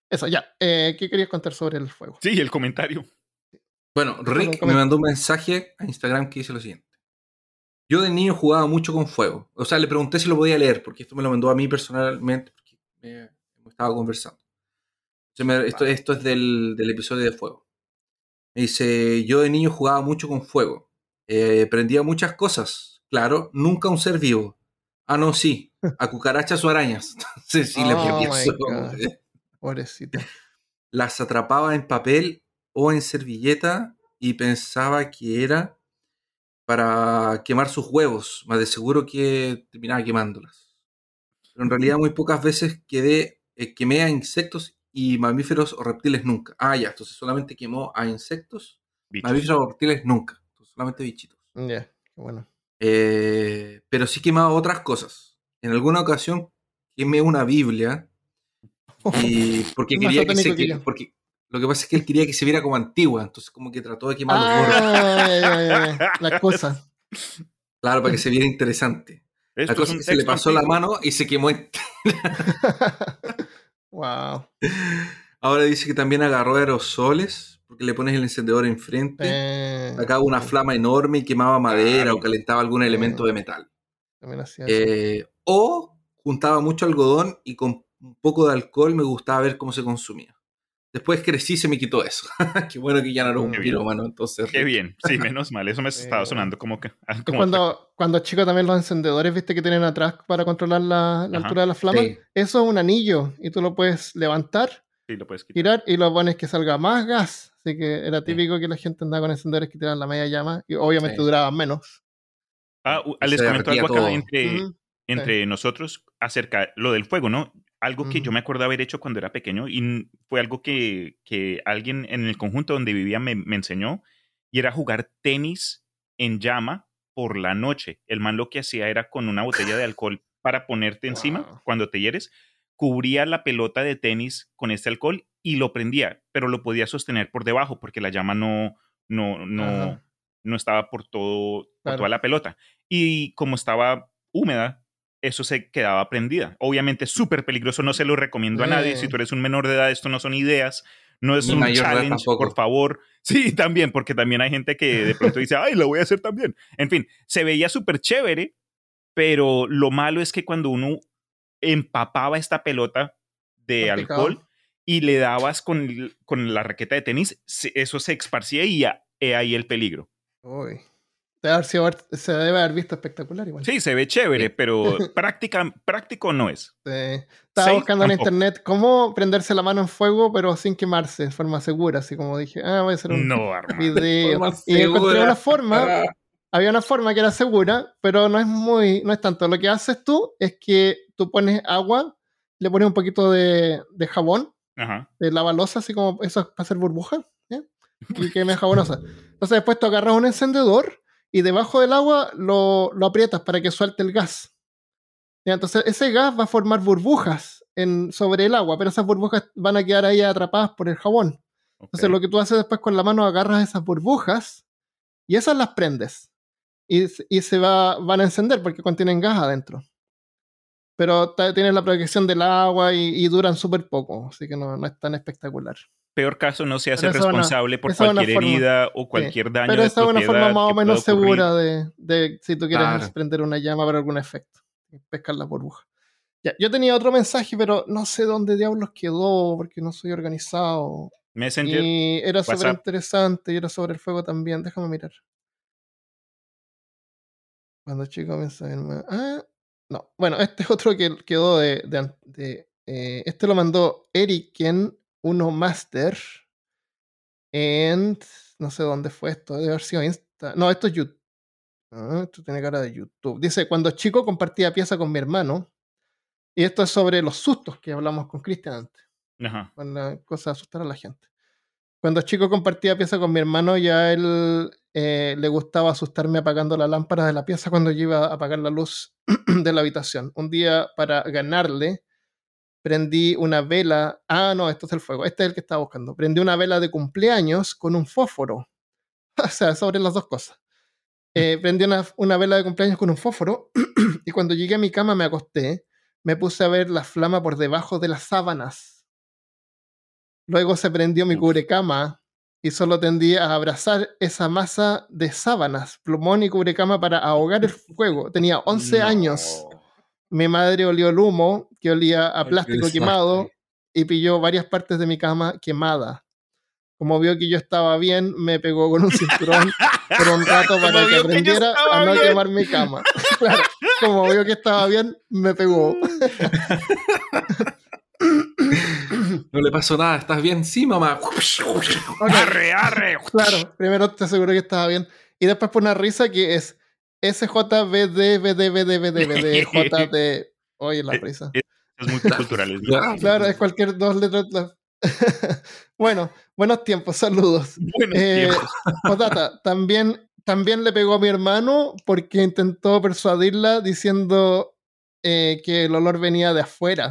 Eso, ya. ¿Qué querías contar sobre el fuego? Sí, el comentario. Bueno, Rick me mandó un mensaje a Instagram que dice lo siguiente. Yo de niño jugaba mucho con fuego. O sea, le pregunté si lo podía leer, porque esto me lo mandó a mí personalmente, porque me estaba conversando. Esto es del episodio de fuego. Me dice, yo de niño jugaba mucho con fuego. Prendía muchas cosas. Claro, nunca un ser vivo. Ah, no, sí. A cucarachas o arañas. Entonces sí le prendía eso. Pobrecito. Las atrapaba en papel o en servilleta y pensaba que era para quemar sus huevos. Más de seguro que terminaba quemándolas. Pero en realidad muy pocas veces quemé a insectos y mamíferos o reptiles nunca. Ah, ya, entonces solamente quemó a insectos, Bichos. mamíferos o reptiles nunca. Entonces, solamente bichitos. Ya, qué bueno. Pero sí quemaba otras cosas. En alguna ocasión quemé una Biblia y porque quería porque lo que pasa es que él quería que se viera como antigua, entonces como que trató de quemar los bordes. La cosa. Claro, para que se viera interesante. La cosa es que se le pasó la mano y se quemó entera. Wow. Ahora dice que también agarró aerosoles, porque le pones el encendedor enfrente, sacaba una flama enorme y quemaba madera o calentaba algún elemento de metal. También hacía o juntaba mucho algodón y con un poco de alcohol me gustaba ver cómo se consumía. Después crecí y se me quitó eso. Qué bueno que ya no era un pirómano, entonces. Qué bien, sí, menos mal. Eso me estaba sonando como que... Cuando chico también los encendedores, viste que tienen atrás para controlar la altura de la flama. Sí. Eso es un anillo y tú lo puedes levantar, lo puedes tirar y lo pones que salga más gas. Así que era típico que la gente andaba con encendedores que tiraban la media llama y obviamente duraban menos. Les comento algo acá entre nosotros acerca lo del fuego, ¿no? Algo que yo me acuerdo haber hecho cuando era pequeño y fue algo que alguien en el conjunto donde vivía me enseñó y era jugar tenis en llama por la noche. El man lo que hacía era con una botella de alcohol para ponerte encima cuando te hieres, cubría la pelota de tenis con este alcohol y lo prendía, pero lo podía sostener por debajo porque la llama no estaba por toda la pelota. Y como estaba húmeda, eso se quedaba prendida. Obviamente súper peligroso, no se lo recomiendo a nadie. Si tú eres un menor de edad, esto no son ideas, no es un challenge, por favor. Sí, también, porque también hay gente que de pronto dice, ay, lo voy a hacer también. En fin, se veía súper chévere, pero lo malo es que cuando uno empapaba esta pelota de alcohol y le dabas con la raqueta de tenis, eso se esparcía y ahí el peligro. Uy. Se debe haber visto espectacular igual. Sí, se ve chévere, pero práctico no es. Sí. Estaba buscando en internet cómo prenderse la mano en fuego, pero sin quemarse, de forma segura. Así como dije, voy a hacer un video. Y encontré una forma. Había una forma que era segura, pero no es tanto. Lo que haces tú es que tú pones agua, le pones un poquito de jabón, de lavalosa, así como eso es para hacer burbujas, ¿ya? Y que me jabonosa. Entonces después tú agarras un encendedor y debajo del agua lo aprietas para que suelte el gas. ¿Ya? Entonces ese gas va a formar burbujas sobre el agua, pero esas burbujas van a quedar ahí atrapadas por el jabón. Entonces lo que tú haces después con la mano, agarras esas burbujas y esas las prendes. Y se van a encender porque contienen gas adentro. Pero tienen la protección del agua y duran súper poco, así que no es tan espectacular. Peor caso, no se hace responsable por cualquier herida o cualquier daño. Pero esa es una forma más o menos segura de si tú quieres prender una llama para algún efecto. Pescar la burbuja. Ya, yo tenía otro mensaje, pero no sé dónde diablos quedó porque no soy organizado. Messenger. Y era súper interesante y era sobre el fuego también. Déjame mirar. Cuando chico pensaba no. Bueno, este es otro que quedó este lo mandó Eriken 1 Master. No sé dónde fue esto. Debe haber sido Insta. No, esto es YouTube. Esto tiene cara de YouTube. Dice, cuando chico compartía pieza con mi hermano. Y esto es sobre los sustos que hablamos con Cristian antes. Con la cosa de asustar a la gente. Cuando chico compartía pieza con mi hermano, ya a él le gustaba asustarme apagando la lámpara de la pieza cuando yo iba a apagar la luz de la habitación. Un día, para ganarle, prendí una vela. No, esto es el fuego. Este es el que estaba buscando. Prendí una vela de cumpleaños con un fósforo. O sea, sobre las dos cosas. Prendí una vela de cumpleaños con un fósforo y cuando llegué a mi cama me acosté. Me puse a ver la flama por debajo de las sábanas. Luego se prendió mi cubrecama y solo tendía a abrazar esa masa de sábanas, plumón y cubrecama para ahogar el fuego. Tenía 11 años. Mi madre olió el humo, que olía a plástico quemado, y pilló varias partes de mi cama quemadas. Como vio que yo estaba bien, me pegó con un cinturón por un rato para que aprendiera a no quemar mi cama. Claro, como vio que estaba bien, me pegó. No le pasó nada, ¿estás bien? Sí, mamá. Arre, arre. Claro, primero te aseguro que estaba bien. Y después por una risa que es SJBDBDBDBD, Oye, la risa. Es multicultural. Claro, es cualquier dos letras. Bueno, buenos tiempos, saludos. Buenos tiempos. Potata, también le pegó a mi hermano porque intentó persuadirla diciendo que el olor venía de afuera.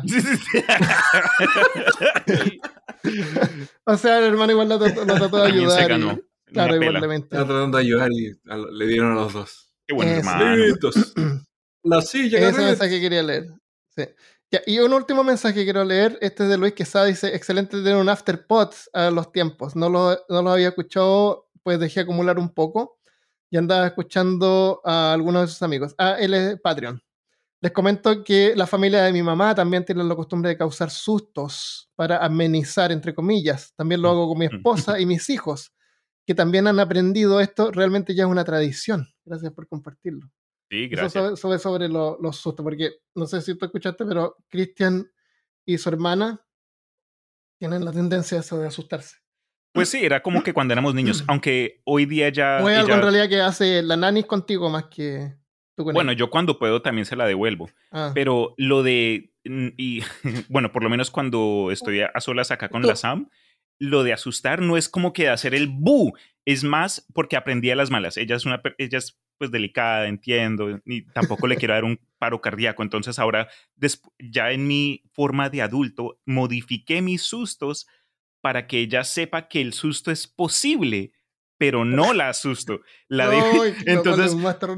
O sea, el hermano igual lo trató de ayudar. Se ganó. Claro, igualmente. Estaba tratando de ayudar y le dieron a los dos. Qué bueno, hermano. La silla. Ese mensaje quería leer. Sí. Ya, y un último mensaje que quiero leer, este es de Luis Quesada, dice, excelente tener un afterpod a los tiempos, no lo había escuchado, pues dejé acumular un poco y andaba escuchando a algunos de sus amigos. Él es Patreon. Les comento que la familia de mi mamá también tiene la costumbre de causar sustos para amenizar, entre comillas. También lo hago con mi esposa y mis hijos, que también han aprendido esto, realmente ya es una tradición. Gracias por compartirlo. Sí, gracias. Eso sobre los sustos, porque no sé si tú escuchaste, pero Cristian y su hermana tienen la tendencia a eso de asustarse. Pues sí, era como que cuando éramos niños, aunque hoy día ya... O es algo en realidad que hace la nanis contigo más que tú con Bueno, ella. yo cuando puedo también se la devuelvo. Pero lo de... Y bueno, por lo menos cuando estoy a solas acá con la Sam, lo de asustar no es como que hacer el bu, es más porque aprendí a las malas. Ella es pues delicada, entiendo, y tampoco le quiero dar un paro cardíaco. Entonces ahora, ya en mi forma de adulto, modifiqué mis sustos para que ella sepa que el susto es posible, pero no la asusto. Entonces,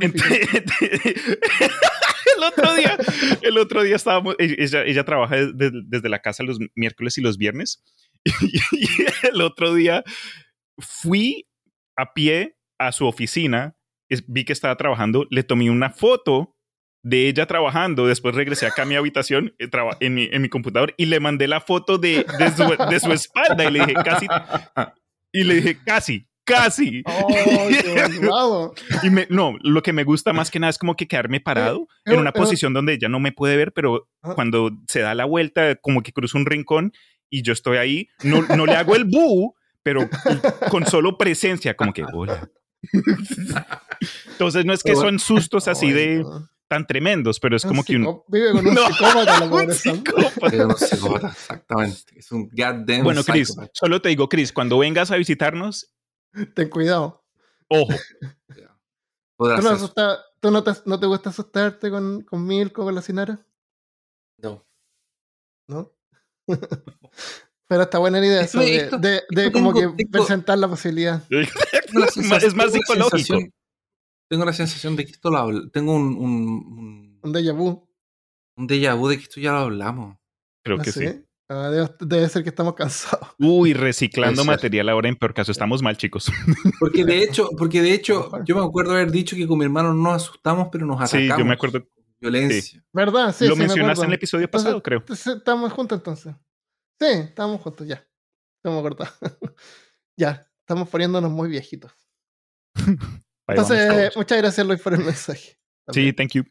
el otro día estábamos, ella trabaja desde la casa los miércoles y los viernes, y el otro día fui a pie a su oficina, vi que estaba trabajando, le tomé una foto de ella trabajando, después regresé acá a mi habitación en mi computador y le mandé la foto de su espalda y le dije casi. Oh, lo que me gusta más que nada es como que quedarme parado en una posición donde ella no me puede ver, pero cuando se da la vuelta, como que cruza un rincón y yo estoy ahí, no le hago el bu, pero con solo presencia, como que hola. Entonces no es que son sustos así de tan tremendos, pero es como que vive con un psicópata la pobre psicópata, exactamente. Es un goddamn. Bueno, Chris, solo te digo, Chris, cuando vengas a visitarnos, ten cuidado. Ojo. ¿Tú no te gusta asustarte con Milko, con la Sinara? ¿No? Pero está buena la idea eso de como que presentar la posibilidad. Es más psicológico. Tengo la sensación de que esto lo hablo. Tengo un déjà vu. Un déjà vu de que esto ya lo hablamos. Creo que sí. Debe ser que estamos cansados. Uy, reciclando material ahora, en peor caso estamos mal, chicos. Porque de hecho, yo me acuerdo haber dicho que con mi hermano no nos asustamos, pero nos atacamos. Sí, yo me acuerdo. Violencia. Sí. ¿Verdad? Sí, lo mencionaste en el episodio pasado, creo. Estamos juntos entonces. Sí, estamos juntos ya. Estamos cortados. Ya, estamos poniéndonos muy viejitos. Entonces, muchas gracias, Luis, por el mensaje. También. Sí, thank you.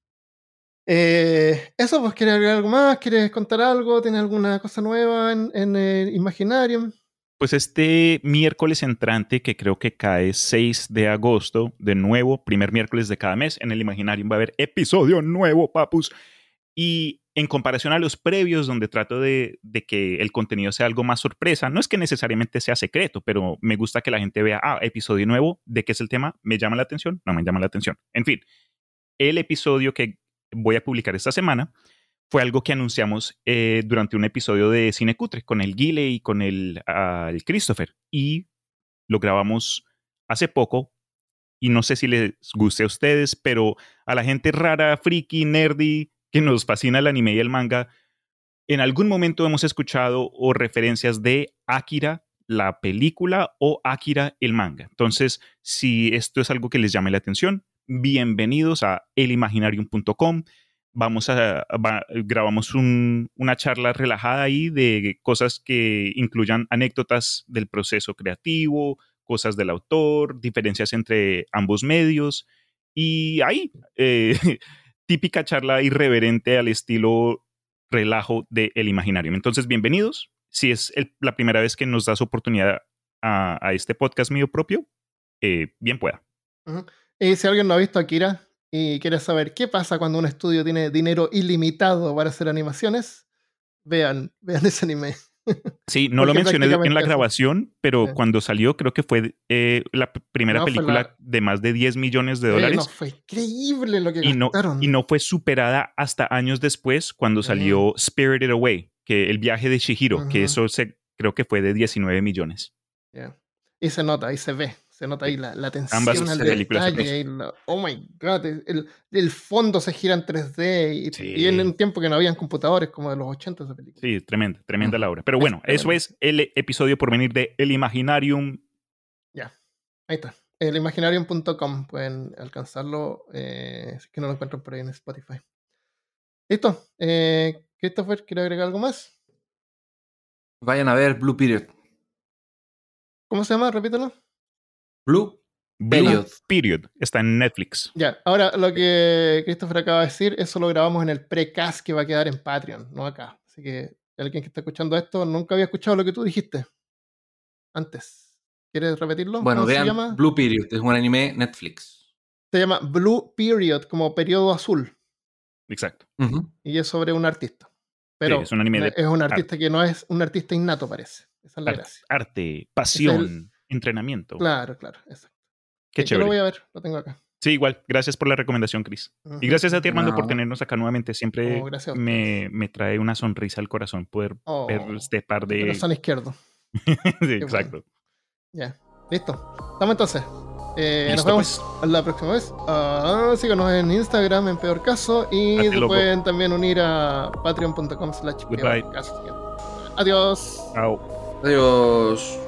Eso, pues, ¿quieres agregar algo más? ¿Quieres contar algo? ¿Tienes alguna cosa nueva en el Imaginarium? Pues este miércoles entrante, que creo que cae 6 de agosto, de nuevo, primer miércoles de cada mes, en el Imaginarium va a haber episodio nuevo, papus. Y en comparación a los previos, donde trato de que el contenido sea algo más sorpresa, no es que necesariamente sea secreto, pero me gusta que la gente vea, episodio nuevo, ¿de qué es el tema? ¿Me llama la atención? No me llama la atención. En fin, el episodio que voy a publicar esta semana fue algo que anunciamos durante un episodio de Cine Cutre con el Guile y con el Christopher. Y lo grabamos hace poco. Y no sé si les guste a ustedes, pero a la gente rara, friki, nerdy, que nos fascina el anime y el manga, en algún momento hemos escuchado o referencias de Akira, la película, o Akira, el manga. Entonces, si esto es algo que les llame la atención, bienvenidos a elimaginarium.com. Grabamos una charla relajada ahí de cosas que incluyan anécdotas del proceso creativo, cosas del autor, diferencias entre ambos medios. Y ahí, típica charla irreverente al estilo relajo de El Imaginarium. Entonces, bienvenidos. Si es la primera vez que nos das oportunidad a este podcast mío propio, bien pueda. Y si alguien no ha visto Akira y quiere saber qué pasa cuando un estudio tiene dinero ilimitado para hacer animaciones, vean ese anime. Sí, no lo mencioné en la grabación, pero cuando salió creo que fue la primera película de más de $10 millones. No, fue increíble lo que gastaron. Y no fue superada hasta años después cuando salió Spirited Away, que el viaje de Chihiro, que eso creo que fue de 19 millones. Y se nota, y se ve. Se nota ahí la tensión Ambas al detalle. Oh my God. El fondo se gira en 3D. Y en un tiempo que no habían computadores como de los 80 de película. Sí, tremenda la obra. Pero bueno, eso es el episodio por venir de El Imaginarium. Ya, ahí está. Elimaginarium.com. Pueden alcanzarlo si es que no lo encuentran por ahí en Spotify. Listo. Christopher, ¿quiere agregar algo más? Vayan a ver Blue Period. ¿Cómo se llama? Repítelo. Blue Period. Está en Netflix. Ya, ahora lo que Christopher acaba de decir, eso lo grabamos en el precast que va a quedar en Patreon, no acá. Así que alguien que está escuchando esto nunca había escuchado lo que tú dijiste antes. ¿Quieres repetirlo? Bueno, vean, se llama? Blue Period, es un anime Netflix. Se llama Blue Period, como periodo azul. Exacto. Y es sobre un artista. Pero es un anime es un artista que no es un artista innato, parece. Esa es la gracia. Arte, pasión, entrenamiento. Claro, exacto. Qué chévere. Yo lo voy a ver, lo tengo acá. Sí, igual. Gracias por la recomendación, Chris. Y gracias a ti, Armando, por tenernos acá nuevamente. Siempre me trae una sonrisa al corazón poder ver este par de... Corazón izquierdo. Sí, exacto. Ya, listo. Estamos entonces. Nos vemos la próxima vez. Síganos en Instagram, en peor caso. Y se pueden también unir a patreon.com/peorcaso. Adiós. Adiós.